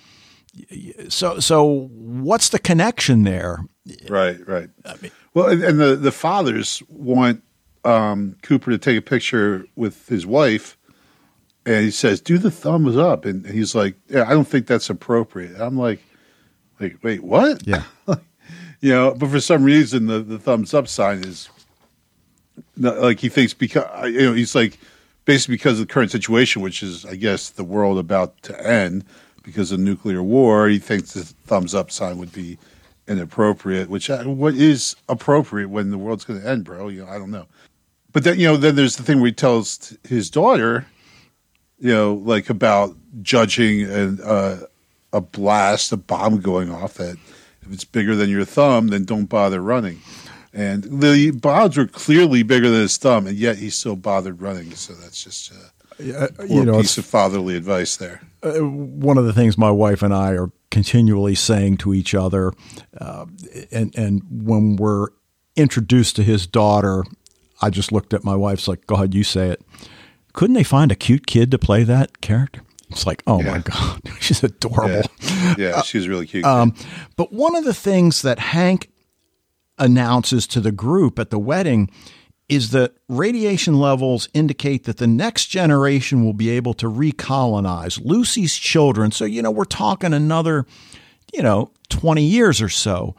so what's the connection there? Right. I mean, well, and the fathers want Cooper to take a picture with his wife, and he says, do the thumbs up. And he's like, yeah, I don't think that's appropriate. And I'm like, wait, what? Yeah. But for some reason, the thumbs up sign is like he thinks because he's like basically because of the current situation, which is I guess the world about to end because of nuclear war. He thinks the thumbs up sign would be inappropriate. What is appropriate when the world's going to end, bro? I don't know. But then then there's the thing where he tells his daughter, like about judging a blast, a bomb going off that. If it's bigger than your thumb, then don't bother running. And the bombs were clearly bigger than his thumb, and yet he still bothered running. So that's just a piece of fatherly advice there. One of the things my wife and I are continually saying to each other, and when we're introduced to his daughter, I just looked at my wife's like, go ahead, you say it. Couldn't they find a cute kid to play that character? It's like, my God, she's adorable. Yeah, she's really cute. But one of the things that Hank announces to the group at the wedding is that radiation levels indicate that the next generation will be able to recolonize Lucy's children. So, we're talking another, 20 years or so.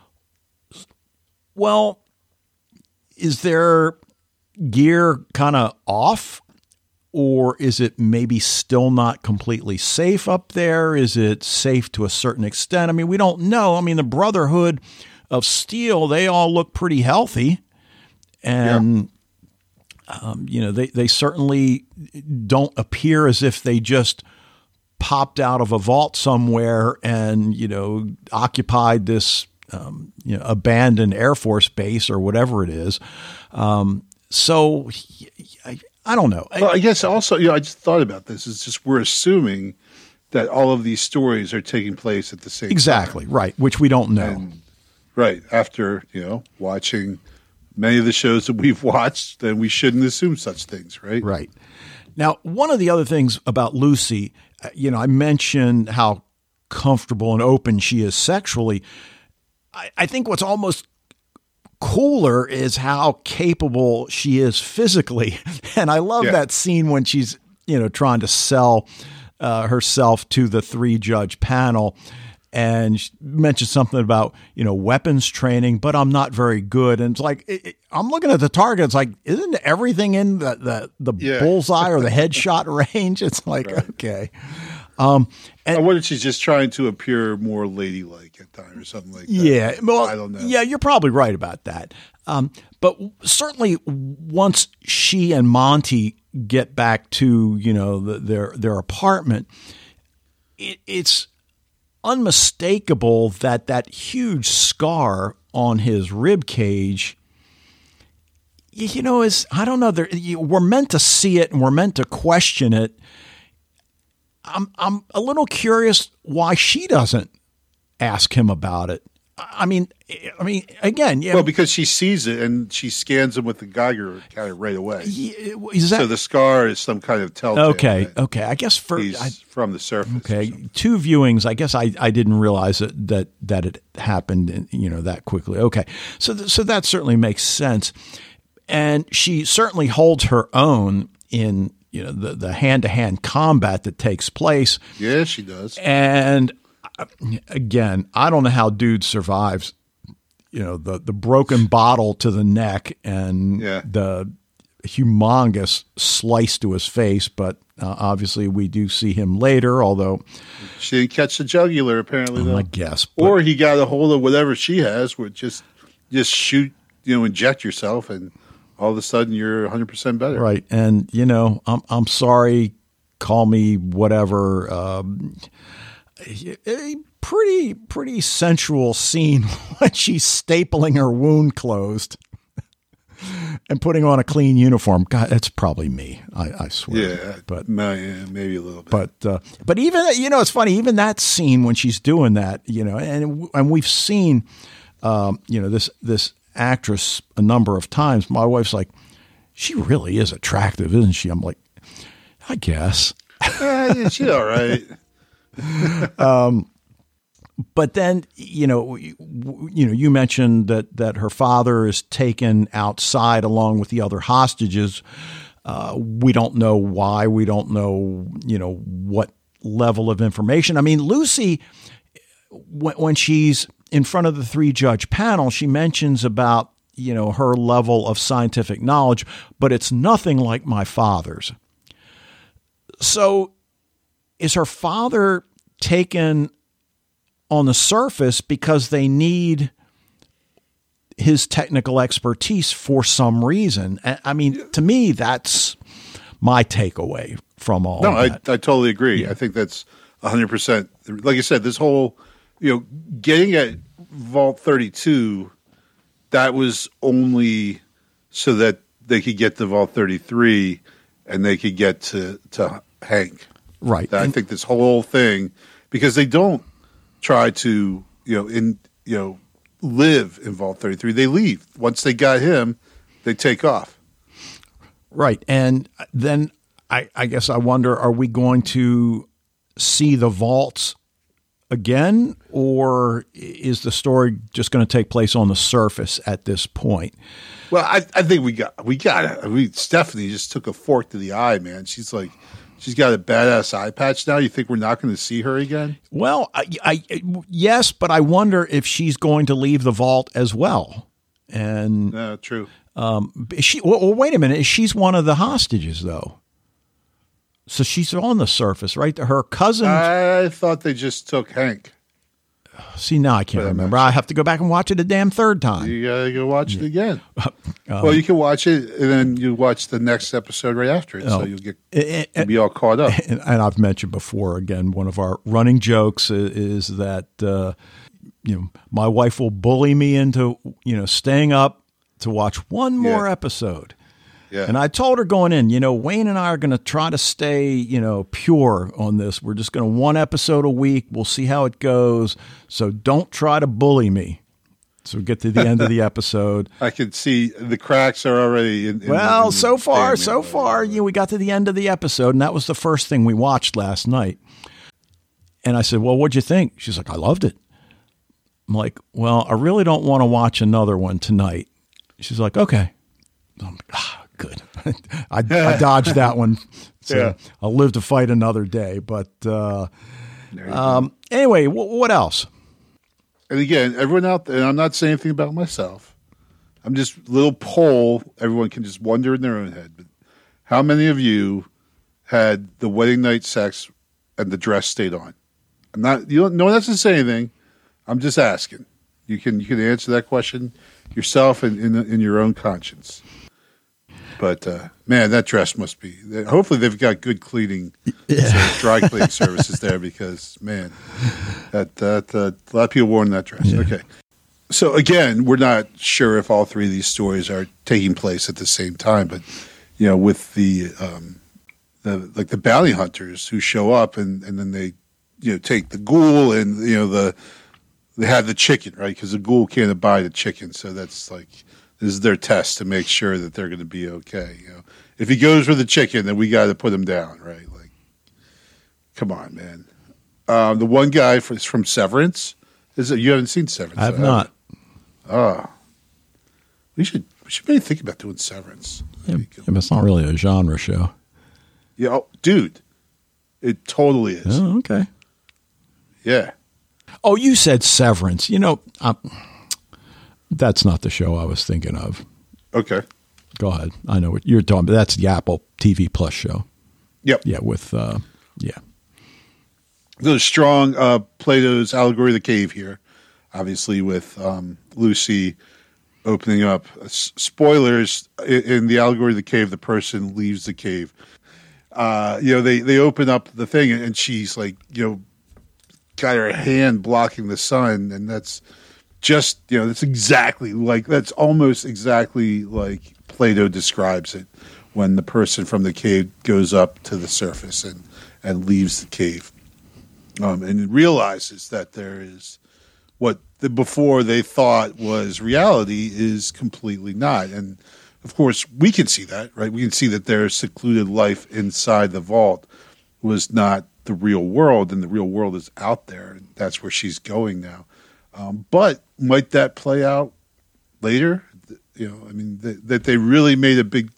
Well, is their gear kind of off? Or is it maybe still not completely safe up there? Is it safe to a certain extent? I mean, we don't know. I mean, the Brotherhood of Steel, they all look pretty healthy. And, they certainly don't appear as if they just popped out of a vault somewhere and, occupied this, abandoned Air Force base or whatever it is. So I don't know. Well, I guess also, I just thought about this. It's just we're assuming that all of these stories are taking place at the same time. Exactly, right, which we don't know. And, right, after, watching many of the shows that we've watched, then we shouldn't assume such things, right? Right. Now, one of the other things about Lucy, I mentioned how comfortable and open she is sexually. I think what's almost cooler is how capable she is physically. And I love that scene when she's, trying to sell herself to the 3-judge panel. And she mentioned something about, weapons training, but I'm not very good. And it's like, I'm looking at the target. It's like, isn't everything in the bullseye or the headshot range? It's like, okay. And I wonder if she's just trying to appear more ladylike at times or something like that. Yeah. Well, I don't know. Yeah, you're probably right about that. But certainly once she and Monty get back to, their apartment, it's unmistakable that huge scar on his rib cage, is, I don't know, we're meant to see it and we're meant to question it. I'm a little curious why she doesn't ask him about it. I mean, again, yeah. Well, because she sees it and she scans him with the Geiger counter right away. So the scar is some kind of telltale. Okay. I guess from the surface. Okay, 2 viewings. I guess I didn't realize that it happened, that quickly. Okay, so that certainly makes sense, and she certainly holds her own in the hand-to-hand combat that takes place. Yeah, she does. And again, I don't know how dude survives, the broken bottle to the neck and the humongous slice to his face. But obviously we do see him later, although she didn't catch the jugular apparently, though. I guess. Or he got a hold of whatever she has, where just shoot, inject yourself, and all of a sudden you're 100% better. Right. And, I'm sorry, call me whatever. A pretty sensual scene when she's stapling her wound closed and putting on a clean uniform. God, that's probably me. I swear. Yeah, but maybe a little bit. But even it's funny. Even that scene when she's doing that, and we've seen, this actress a number of times. My wife's like, she really is attractive, isn't she? I'm like, I guess. Yeah, she's all right. But then, you mentioned that her father is taken outside along with the other hostages. We don't know why. We don't know, what level of information. I mean, Lucy, when she's in front of the 3-judge panel, she mentions about, her level of scientific knowledge, but it's nothing like my father's. So is her father taken on the surface because they need his technical expertise for some reason? I mean, to me, that's my takeaway from all that. I totally agree. Yeah. I think that's 100%. Like I said, this whole, getting at Vault 32, that was only so that they could get to Vault 33 and they could get to Hank. Right. I think this whole thing, because they don't try to, live in Vault 33. They leave. Once they got him, they take off. Right. And then I guess I wonder, are we going to see the vaults again, or is the story just going to take place on the surface at this point? Well, I think we got it. I mean, Stephanie just took a fork to the eye, man. She's got a badass eye patch now. You think we're not going to see her again? Well, yes, but I wonder if she's going to leave the vault as well. And true. Is she? Well, wait a minute. She's one of the hostages, though. So she's on the surface, right? Her cousin. I thought they just took Hank. See, now I can't remember. I have to go back and watch it a damn third time. You gotta go watch it again. Well, you can watch it, and then you watch the next episode right after it, so you'll be all caught up. And I've mentioned before, again, one of our running jokes is that my wife will bully me into staying up to watch one more episode. Yeah. And I told her going in, Wayne and I are going to try to stay, pure on this. We're just going to one episode a week. We'll see how it goes. So don't try to bully me. So we get to the end of the episode. I can see the cracks are already in. So far, we got to the end of the episode, and that was the first thing we watched last night. And I said, well, what'd you think? She's like, I loved it. I'm like, well, I really don't want to watch another one tonight. She's like, okay. I'm like, good. I dodged that one. So I'll live to fight another day. But anyway, what else? And again, everyone out there, and I'm not saying anything about myself. I'm just a little poll. Everyone can just wonder in their own head. But how many of you had the wedding night sex and the dress stayed on? I'm not. You don't. No one has to say anything. I'm just asking. You can answer that question yourself and in your own conscience. But man, that dress must be. Hopefully, they've got good cleaning, dry cleaning services there because man, that a lot of people wore that dress. Yeah. Okay, so again, we're not sure if all three of these stories are taking place at the same time, but with the bounty hunters who show up and then they take the ghoul and they have the chicken, right? Because the ghoul can't abide the chicken, so that's like. This is their test to make sure that they're going to be okay. If he goes for the chicken, then we got to put him down, right? Like, come on, man. The one guy is from Severance. You haven't seen Severance? I have not. We should maybe think about doing Severance. Yeah, but it's not really a genre show. Yeah, dude, it totally is. Oh, okay. Yeah. Oh, you said Severance. That's not the show I was thinking of. Okay. Go ahead. I know what you're talking about. That's the Apple TV Plus show. Yep. Yeah, with, There's strong Plato's Allegory of the Cave here, obviously with Lucy opening up. Spoilers, in the Allegory of the Cave, the person leaves the cave. They open up the thing and she's like, got her hand blocking the sun, and that's just, that's exactly like, that's almost exactly like Plato describes it when the person from the cave goes up to the surface and leaves the cave. And realizes that there is what before they thought was reality is completely not. And of course, we can see that, right? We can see that their secluded life inside the vault was not the real world, and the real world is out there. And that's where she's going now. But might that play out later? That they really made a big.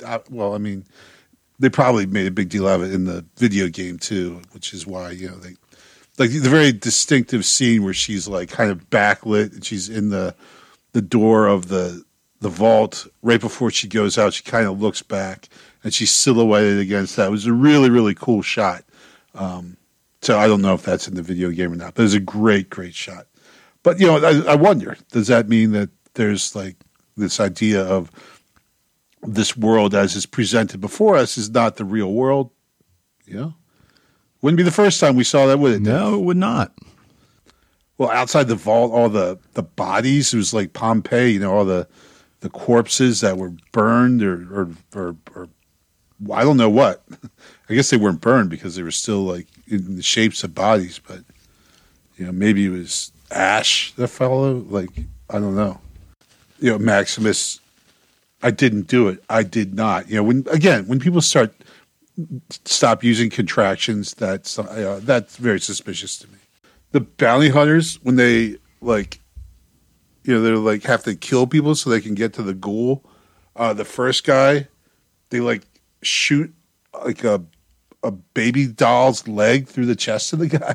They probably made a big deal out of it in the video game too, which is why they like the very distinctive scene where she's like kind of backlit and she's in the door of the vault right before she goes out. She kind of looks back and she's silhouetted against that. It was a really, really cool shot. So I don't know if that's in the video game or not, but it was a great, great shot. But, I wonder, does that mean that there's like this idea of this world as is presented before us is not the real world? Wouldn't be the first time we saw that, would it? No, it would not. Well, outside the vault, all the bodies, it was like Pompeii, all the corpses that were burned or I don't know what. I guess they weren't burned because they were still like in the shapes of bodies, but maybe it was ash that fell out. Like, I don't know. Maximus, I didn't do it. I did not. When people stop using contractions, that's very suspicious to me. The bounty hunters, when they they're like have to kill people so they can get to the ghoul. The first guy, they shoot like a baby doll's leg through the chest of the guy.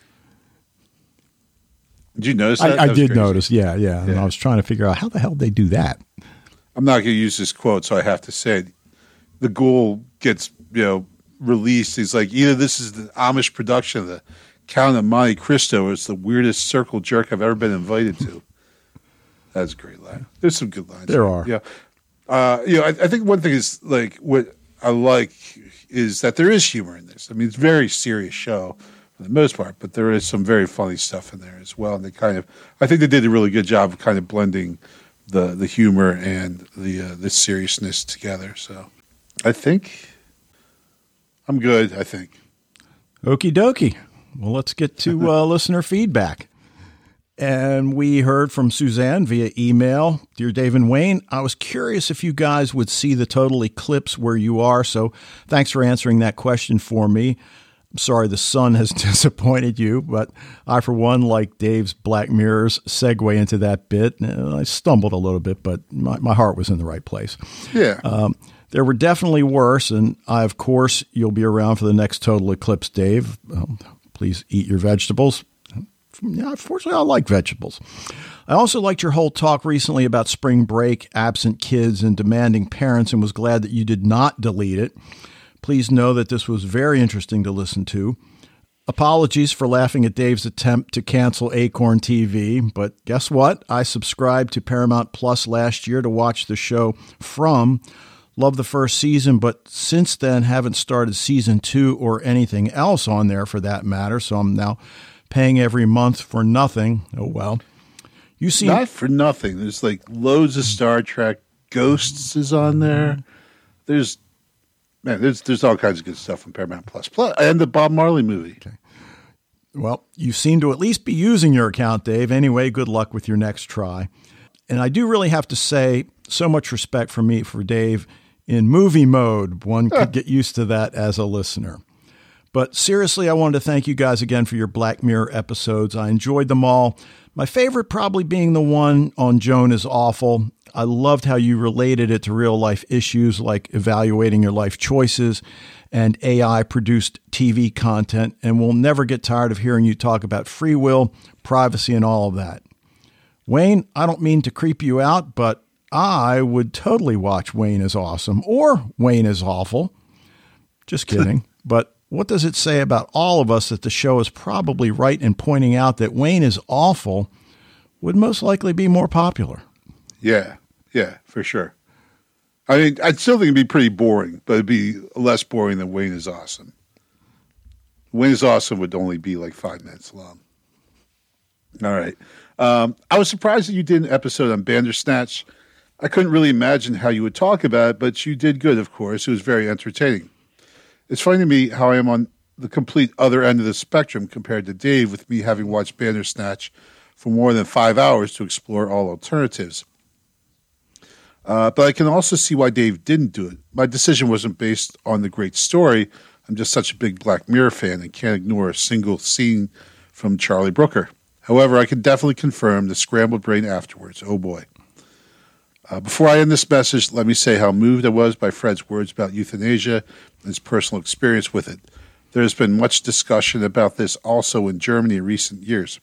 Did you notice that? I did notice, yeah. And I was trying to figure out how the hell did they do that. I'm not going to use this quote, so I have to say it. The ghoul gets, released. He's like, either this is the Amish production of the Count of Monte Cristo or it's the weirdest circle jerk I've ever been invited to. That's a great line. There's some good lines. There are. Yeah. I think one thing is what I like is that there is humor in this. I mean, it's a very serious show for the most part, but there is some very funny stuff in there as well. And I think they did a really good job of kind of blending the humor and the seriousness together. So I think I'm good, I think. Okie dokie. Well, let's get to listener feedback. And we heard from Suzanne via email. Dear Dave and Wayne, I was curious if you guys would see the total eclipse where you are, so thanks for answering that question for me. Sorry the sun has disappointed you, but I, for one, like Dave's Black Mirror's segue into that bit. I stumbled a little bit, but my heart was in the right place. Yeah. There were definitely worse, and of course, you'll be around for the next Total Eclipse, Dave. Please eat your vegetables. Yeah, unfortunately, I like vegetables. I also liked your whole talk recently about spring break, absent kids, and demanding parents, and was glad that you did not delete it. Please know that this was very interesting to listen to. Apologies for laughing at Dave's attempt to cancel Acorn TV, but guess what? I subscribed to Paramount Plus last year to watch the show From. Love the first season, but since then haven't started season 2 or anything else on there for that matter, so I'm now paying every month for nothing. Oh, well. You seem not for nothing. There's like loads of Star Trek. Ghosts is on there. There's all kinds of good stuff on Paramount Plus. And the Bob Marley movie. Okay. Well, you seem to at least be using your account, Dave. Anyway, good luck with your next try. And I do really have to say, so much respect for Dave. In movie mode, one could get used to that as a listener. But seriously, I wanted to thank you guys again for your Black Mirror episodes. I enjoyed them all. My favorite probably being the one on Joan is Awful. I loved how you related it to real life issues like evaluating your life choices and AI-produced TV content, and we'll never get tired of hearing you talk about free will, privacy, and all of that. Wayne, I don't mean to creep you out, but I would totally watch Wayne is Awesome or Wayne is Awful. Just kidding. But what does it say about all of us that the show is probably right in pointing out that Wayne is Awful would most likely be more popular? Yeah, for sure. I mean, I'd still think it'd be pretty boring, but it'd be less boring than Wayne is Awesome. Wayne is Awesome would only be like 5 minutes long. All right. I was surprised that you did an episode on Bandersnatch. I couldn't really imagine how you would talk about it, but you did good, of course. It was very entertaining. It's funny to me how I am on the complete other end of the spectrum compared to Dave, with me having watched Bandersnatch for more than 5 hours to explore all alternatives. But I can also see why Dave didn't do it. My decision wasn't based on the great story. I'm just such a big Black Mirror fan and can't ignore a single scene from Charlie Brooker. However, I can definitely confirm the scrambled brain afterwards. Oh, boy. Before I end this message, let me say how moved I was by Fred's words about euthanasia and his personal experience with it. There has been much discussion about this also in Germany in recent years.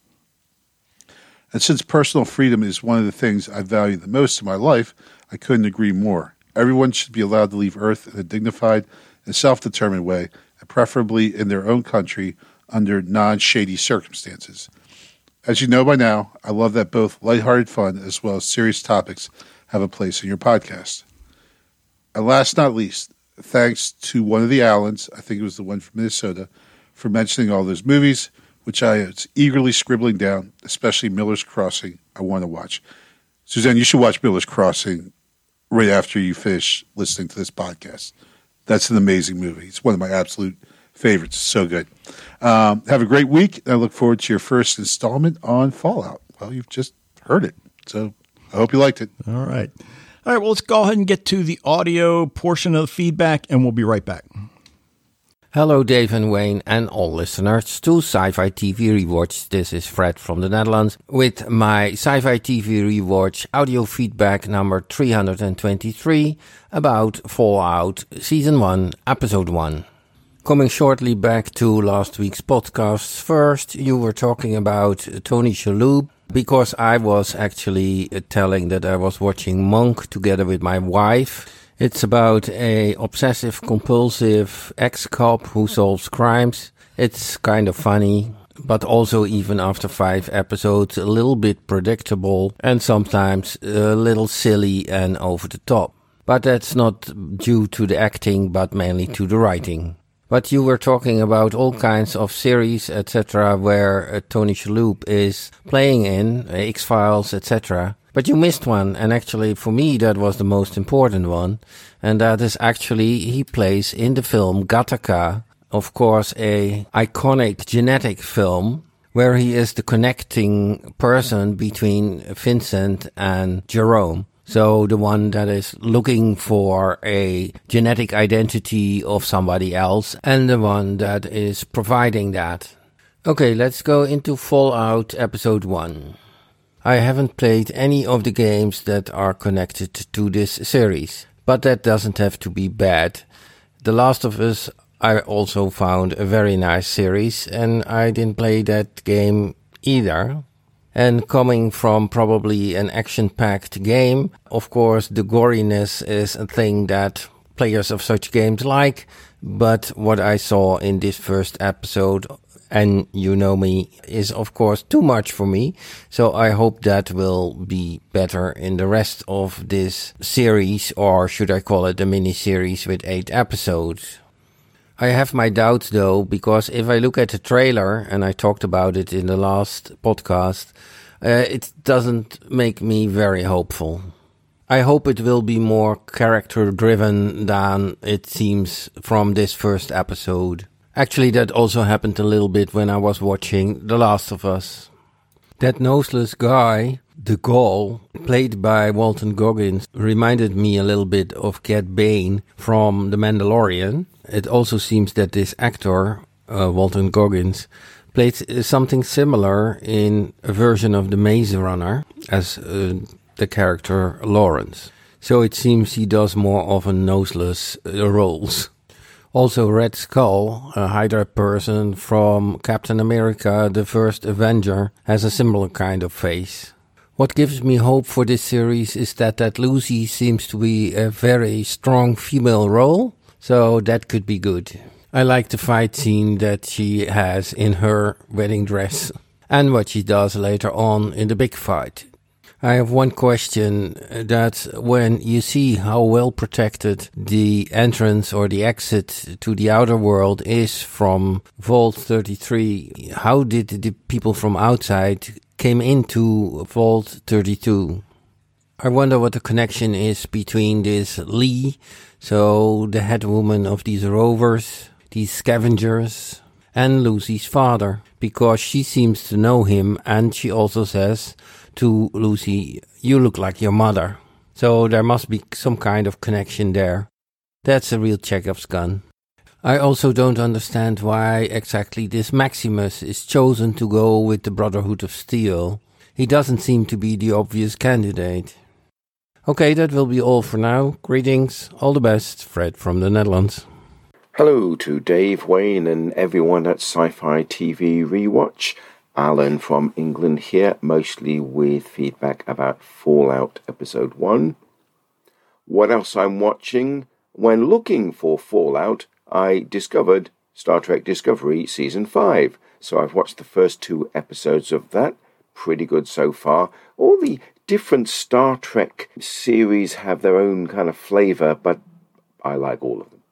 And since personal freedom is one of the things I value the most in my life, I couldn't agree more. Everyone should be allowed to leave Earth in a dignified and self-determined way, and preferably in their own country under non-shady circumstances. As you know by now, I love that both lighthearted fun as well as serious topics have a place in your podcast. And last not least, thanks to one of the Allens, I think it was the one from Minnesota, for mentioning all those movies, which I was eagerly scribbling down, especially Miller's Crossing. I want to watch. Suzanne, you should watch Miller's Crossing right after you finish listening to this podcast. That's an amazing movie. It's one of my absolute favorites. So good. Have a great week. I look forward to your first installment on Fallout. Well, you've just heard it, so I hope you liked it. All right. Well, let's go ahead and get to the audio portion of the feedback, and we'll be right back. Hello, Dave and Wayne, and all listeners to Sci-Fi TV Rewatch. This is Fred from the Netherlands with my Sci-Fi TV Rewatch audio feedback number 323 about Fallout Season 1, Episode 1. Coming shortly back to last week's podcast, first you were talking about Tony Shalhoub, because I was actually telling that I was watching Monk together with my wife. It's about a obsessive-compulsive ex-cop who solves crimes. It's kind of funny, but also even after 5 episodes, a little bit predictable and sometimes a little silly and over the top. But that's not due to the acting, but mainly to the writing. But you were talking about all kinds of series, etc., where Tony Shalhoub is playing in, X-Files, etc., but you missed one, and actually for me that was the most important one, and that is actually he plays in the film Gattaca, of course a iconic genetic film, where he is the connecting person between Vincent and Jerome. So the one that is looking for a genetic identity of somebody else and the one that is providing that. Okay, let's go into Fallout Episode 1. I haven't played any of the games that are connected to this series, but that doesn't have to be bad. The Last of Us I also found a very nice series, and I didn't play that game either. And coming from probably an action-packed game, of course the goriness is a thing that players of such games like, but what I saw in this first episode, and you know me, is of course too much for me, so I hope that will be better in the rest of this series, or should I call it a mini-series with 8 episodes. I have my doubts though, because if I look at the trailer, and I talked about it in the last podcast, it doesn't make me very hopeful. I hope it will be more character driven than it seems from this first episode. Actually, that also happened a little bit when I was watching The Last of Us. That noseless guy, the Gaul, played by Walton Goggins, reminded me a little bit of Cad Bane from The Mandalorian. It also seems that this actor, Walton Goggins, played something similar in a version of The Maze Runner as the character Lawrence. So it seems he does more often noseless roles. Also, Red Skull, a Hydra person from Captain America, the First Avenger, has a similar kind of face. What gives me hope for this series is that Lucy seems to be a very strong female role, so that could be good. I like the fight scene that she has in her wedding dress and what she does later on in the big fight. I have one question, that when you see how well protected the entrance or the exit to the outer world is from Vault 33, how did the people from outside came into Vault 32? I wonder what the connection is between this Lee, so the head woman of these rovers, these scavengers, and Lucy's father, because she seems to know him, and she also says to Lucy, "You look like your mother." So there must be some kind of connection there. That's a real Chekhov's gun. I also don't understand why exactly this Maximus is chosen to go with the Brotherhood of Steel. He doesn't seem to be the obvious candidate. Okay, that will be all for now. Greetings, all the best, Fred from the Netherlands. Hello to Dave, Wayne and everyone at Sci-Fi TV Rewatch. Alan from England here, mostly with feedback about Fallout Episode 1. What else I'm watching? When looking for Fallout, I discovered Star Trek Discovery Season 5. So I've watched the first 2 episodes of that. Pretty good so far. All the different Star Trek series have their own kind of flavour, but I like all of them.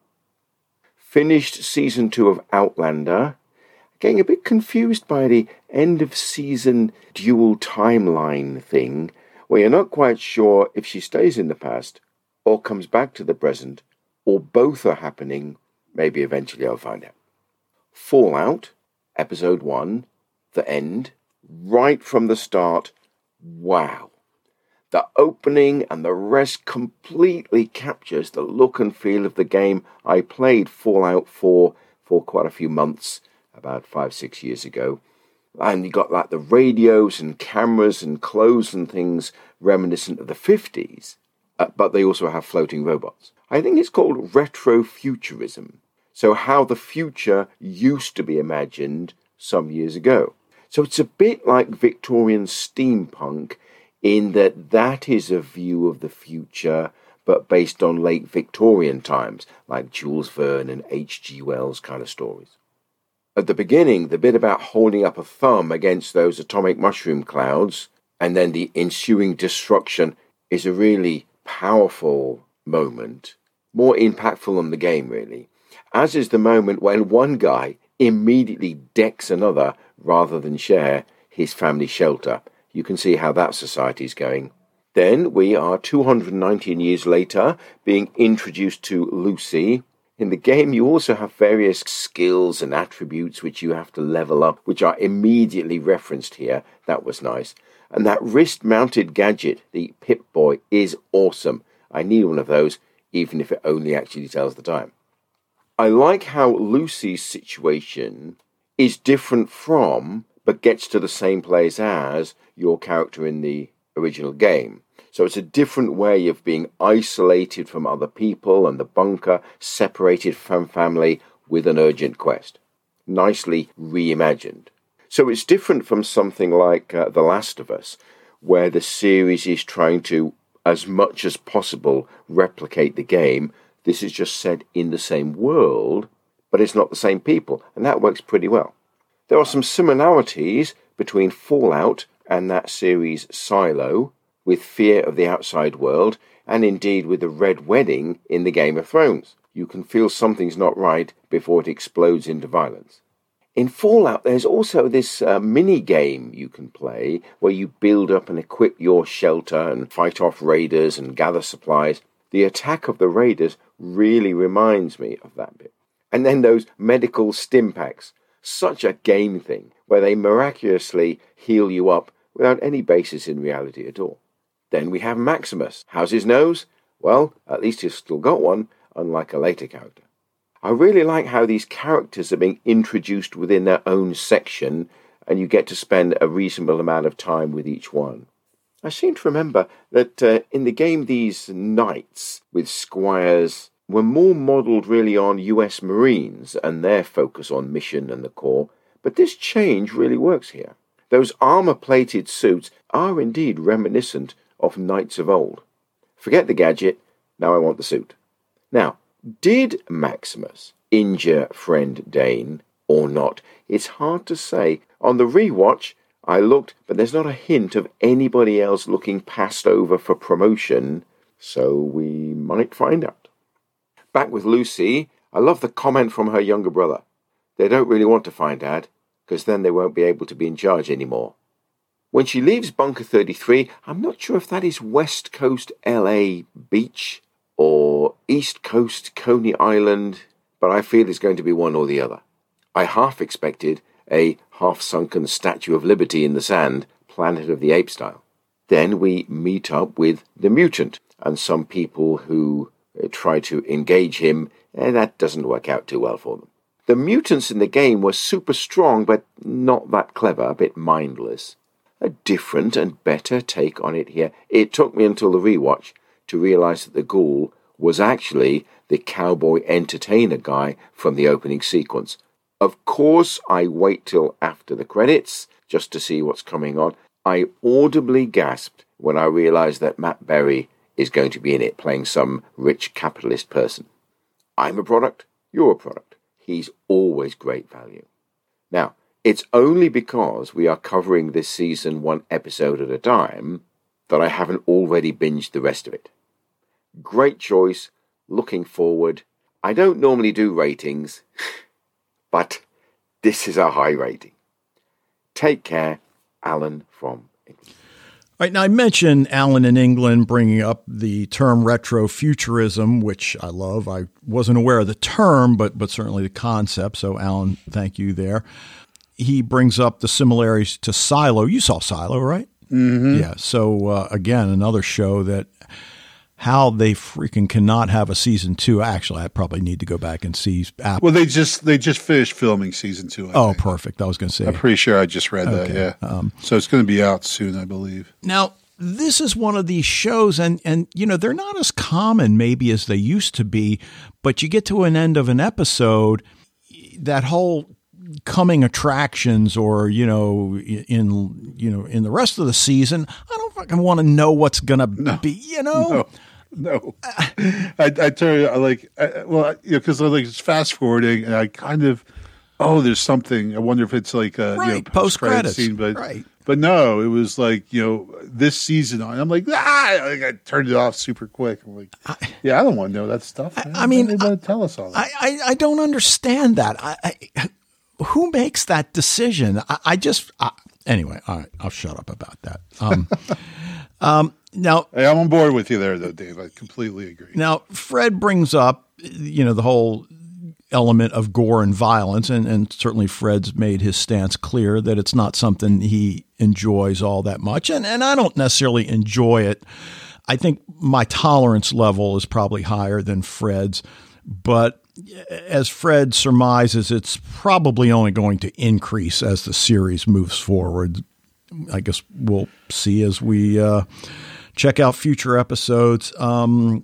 Finished Season 2 of Outlander. Getting a bit confused by the end-of-season dual timeline thing, where you're not quite sure if she stays in the past, or comes back to the present, or both are happening. Maybe eventually I'll find out. Fallout, Episode 1, the end, right from the start. Wow. The opening and the rest completely captures the look and feel of the game I played Fallout 4 for quite a few months, about 5-6 years ago. And you got like the radios and cameras and clothes and things reminiscent of the 50s, but they also have floating robots. I think it's called retrofuturism. So how the future used to be imagined some years ago. So it's a bit like Victorian steampunk in that is a view of the future, but based on late Victorian times, like Jules Verne and H.G. Wells kind of stories. At the beginning, the bit about holding up a thumb against those atomic mushroom clouds and then the ensuing destruction is a really powerful moment, more impactful than the game, really, as is the moment when one guy immediately decks another rather than share his family shelter. You can see how that society's going. Then we are 219 years later being introduced to Lucy. In the game, you also have various skills and attributes which you have to level up, which are immediately referenced here. That was nice. And that wrist-mounted gadget, the Pip-Boy, is awesome. I need one of those, even if it only actually tells the time. I like how Lucy's situation is different from, but gets to the same place as, your character in the original game. So it's a different way of being isolated from other people and the bunker, separated from family with an urgent quest. Nicely reimagined. So it's different from something like The Last of Us, where the series is trying to, as much as possible, replicate the game. This is just set in the same world, but it's not the same people, and that works pretty well. There are some similarities between Fallout and that series Silo, with fear of the outside world, and indeed with the Red Wedding in the Game of Thrones. You can feel something's not right before it explodes into violence. In Fallout, there's also this mini-game you can play where you build up and equip your shelter and fight off raiders and gather supplies. The attack of the raiders really reminds me of that bit. And then those medical stim packs, such a game thing, where they miraculously heal you up without any basis in reality at all. Then we have Maximus. How's his nose? Well, at least he's still got one, unlike a later character. I really like how these characters are being introduced within their own section, and you get to spend a reasonable amount of time with each one. I seem to remember that in the game these knights with squires were more modelled really on US Marines and their focus on mission and the core, but this change really works here. Those armour-plated suits are indeed reminiscent of knights of old. Forget the gadget, now I want the suit. Now, did Maximus injure friend Dane or not? It's hard to say. On the rewatch, I looked, but there's not a hint of anybody else looking passed over for promotion, so we might find out. Back with Lucy, I love the comment from her younger brother. They don't really want to find Dad, because then they won't be able to be in charge anymore. When she leaves Bunker 33, I'm not sure if that is West Coast LA Beach or East Coast Coney Island, but I feel it's going to be one or the other. I half expected a half-sunken Statue of Liberty in the sand, Planet of the Apes style. Then we meet up with the mutant and some people who try to engage him, and that doesn't work out too well for them. The mutants in the game were super strong, but not that clever, a bit mindless. A different and better take on it here. It took me until the rewatch to realise that the ghoul was actually the cowboy entertainer guy from the opening sequence. Of course, I wait till after the credits just to see what's coming on. I audibly gasped when I realised that Matt Berry is going to be in it, playing some rich capitalist person. I'm a product, you're a product. He's always great value. Now, it's only because we are covering this season one episode at a time that I haven't already binged the rest of it. Great choice, looking forward. I don't normally do ratings, but this is a high rating. Take care, Alan from England. All right, now I mentioned Alan in England bringing up the term retrofuturism, which I love. I wasn't aware of the term, but certainly the concept. So, Alan, thank you there. He brings up the similarities to Silo. You saw Silo, right? Mm-hmm. Yeah. So, again, another show that how they freaking cannot have a season 2. Actually, I probably need to go back and see. Well, they just finished filming season 2. I think. Perfect. I was going to say. I'm pretty sure I just read that. Yeah. So it's going to be out soon, I believe. Now, this is one of these shows, and you know they're not as common maybe as they used to be, but you get to an end of an episode, that whole coming attractions, or in the rest of the season, I don't fucking want to know what's going to be. No, I tell you, because I it's fast forwarding, and I kind of, there's something. I wonder if it's like a post credits scene, but right. But no, it was like this season on. I'm like, I turned it off super quick. I'm like, I don't want to know that stuff. Man. I mean, they want to tell us all that. I don't understand that. Who makes that decision? Anyway, all right, I'll shut up about that. Now, hey, I'm on board with you there, though, Dave. I completely agree. Now, Fred brings up, the whole element of gore and violence, and certainly Fred's made his stance clear that it's not something he enjoys all that much, and I don't necessarily enjoy it. I think my tolerance level is probably higher than Fred's, but as Fred surmises, it's probably only going to increase as the series moves forward. I guess we'll see as we check out future episodes. I mean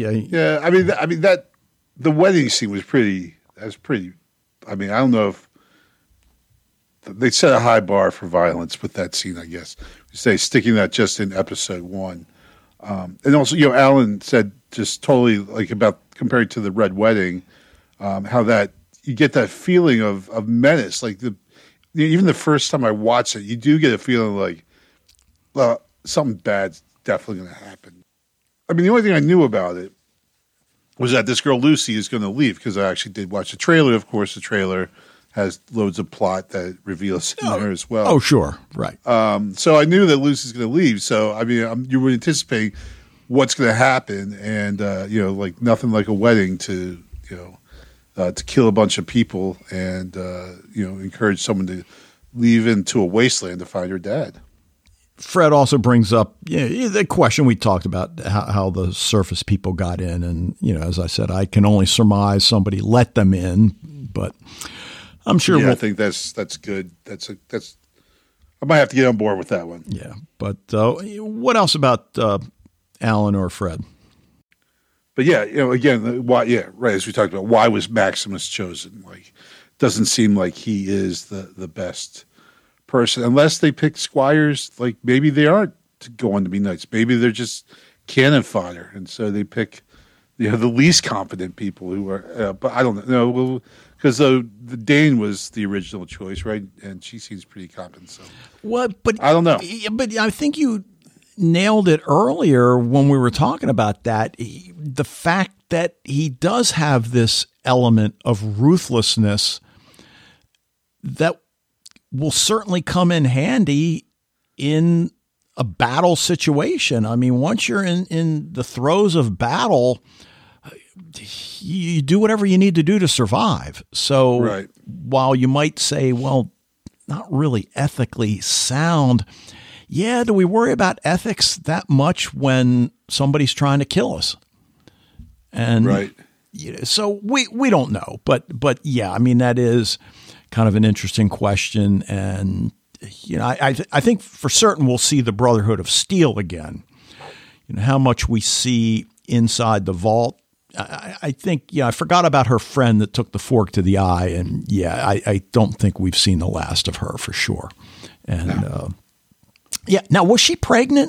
that the wedding scene was pretty. I mean, I don't know if they set a high bar for violence with that scene. I guess you say sticking that just in episode 1, and also Alan said just totally like about compared to the Red Wedding, how that you get that feeling of menace. Like even the first time I watched it, you do get a feeling like, well, something bad's definitely going to happen. I mean, the only thing I knew about it was that this girl Lucy is going to leave, because I actually did watch the trailer. Of course, the trailer has loads of plot that reveals in there as well. Oh, sure. Right. So I knew that Lucy's going to leave. So, I mean, you were anticipating what's going to happen, and, like nothing like a wedding to kill a bunch of people and, encourage someone to leave into a wasteland to find her dad. Fred also brings up the question we talked about, how the surface people got in. And, as I said, I can only surmise somebody let them in, but I'm sure. Yeah, I think that's good. I might have to get on board with that one. Yeah. But what else about Alan or Fred? But yeah, again, why? Yeah, right. As we talked about, why was Maximus chosen? Like, doesn't seem like he is the best person, unless they pick squires. Like, maybe they aren't going to be knights. Maybe they're just cannon fodder, and so they pick the least competent people who are. But I don't know, because the Dane was the original choice, right? And she seems pretty competent. So what? But I don't know. But I think you nailed it earlier when we were talking about that. The fact that he does have this element of ruthlessness that will certainly come in handy in a battle situation. I mean, once you're in the throes of battle, you do whatever you need to do to survive. So right. While you might say, well, not really ethically sound, yeah, do we worry about ethics that much when somebody's trying to kill us? And right. So we don't know, but yeah, I mean, that is kind of an interesting question. And, I think for certain we'll see the Brotherhood of Steel again. How much we see inside the vault. I think, I forgot about her friend that took the fork to the eye. And I don't think we've seen the last of her for sure. And, now, was she pregnant?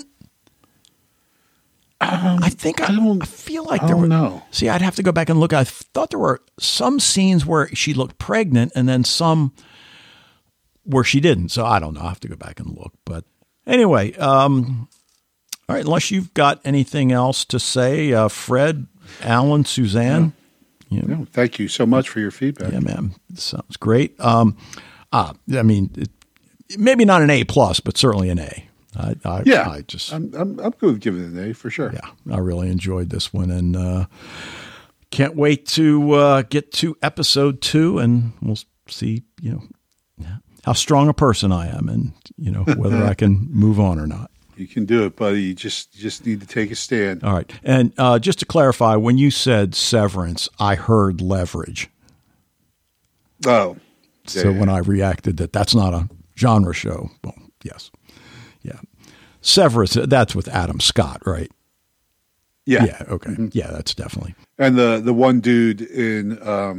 I feel like there were. No. See, I'd have to go back and look. I thought there were some scenes where she looked pregnant, and then some where she didn't. So I don't know. I have to go back and look. But anyway, all right. Unless you've got anything else to say, Fred, Alan, Suzanne. No, thank you so much for your feedback. Yeah, man, sounds great. I mean, maybe not an A+, but certainly an A. I'm good with giving it an A for sure. Yeah, I really enjoyed this one, and can't wait to get to episode 2, and we'll see, how strong a person I am, and whether I can move on or not. You can do it, buddy. You just need to take a stand. All right, and just to clarify, when you said Severance, I heard Leverage. Oh, so when I reacted that's not a genre show. Well, yes. Yeah. Severance, that's with Adam Scott, right? Yeah. Yeah. Okay. Mm-hmm. Yeah, that's definitely. And the one dude in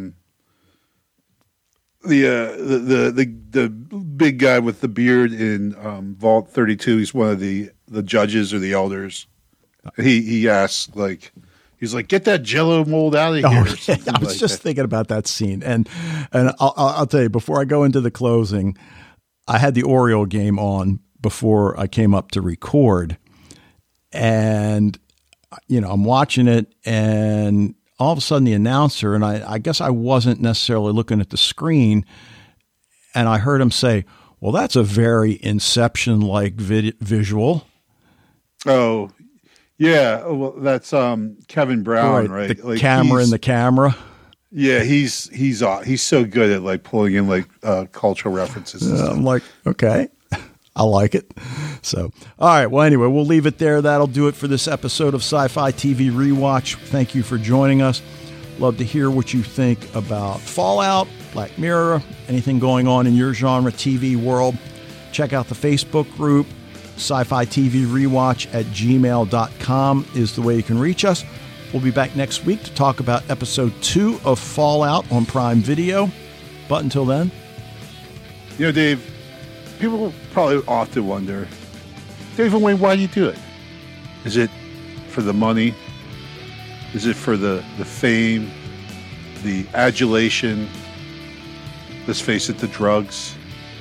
the big guy with the beard in Vault 32, he's one of the judges or the elders. He asks, like, he's like, get that Jello mold out of here. Oh, yeah. I was just thinking about that scene. And I'll tell you, before I go into the closing, I had the Oreo game on before I came up to record, and I'm watching it, and all of a sudden the announcer, and I guess I wasn't necessarily looking at the screen, and I heard him say, well, that's a very Inception-like visual. Oh, yeah. Well, that's Kevin Brown, right? The camera in the camera. Yeah, he's so good at like pulling in like cultural references. And stuff. I'm like, okay, I like it. So, all right. Well, anyway, we'll leave it there. That'll do it for this episode of Sci-Fi TV Rewatch. Thank you for joining us. Love to hear what you think about Fallout, Black Mirror, anything going on in your genre TV world. Check out the Facebook group. Sci-Fi TV Rewatch at gmail.com is the way you can reach us. We'll be back next week to talk about episode 2 of Fallout on Prime Video. But until then, Dave, people probably often wonder, David Wayne, why do you do it? Is it for the money? Is it for the fame, the adulation? Let's face it, the drugs.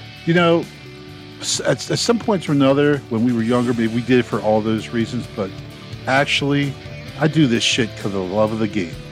At some point or another, when we were younger, maybe we did it for all those reasons. But actually, I do this shit because of the love of the game.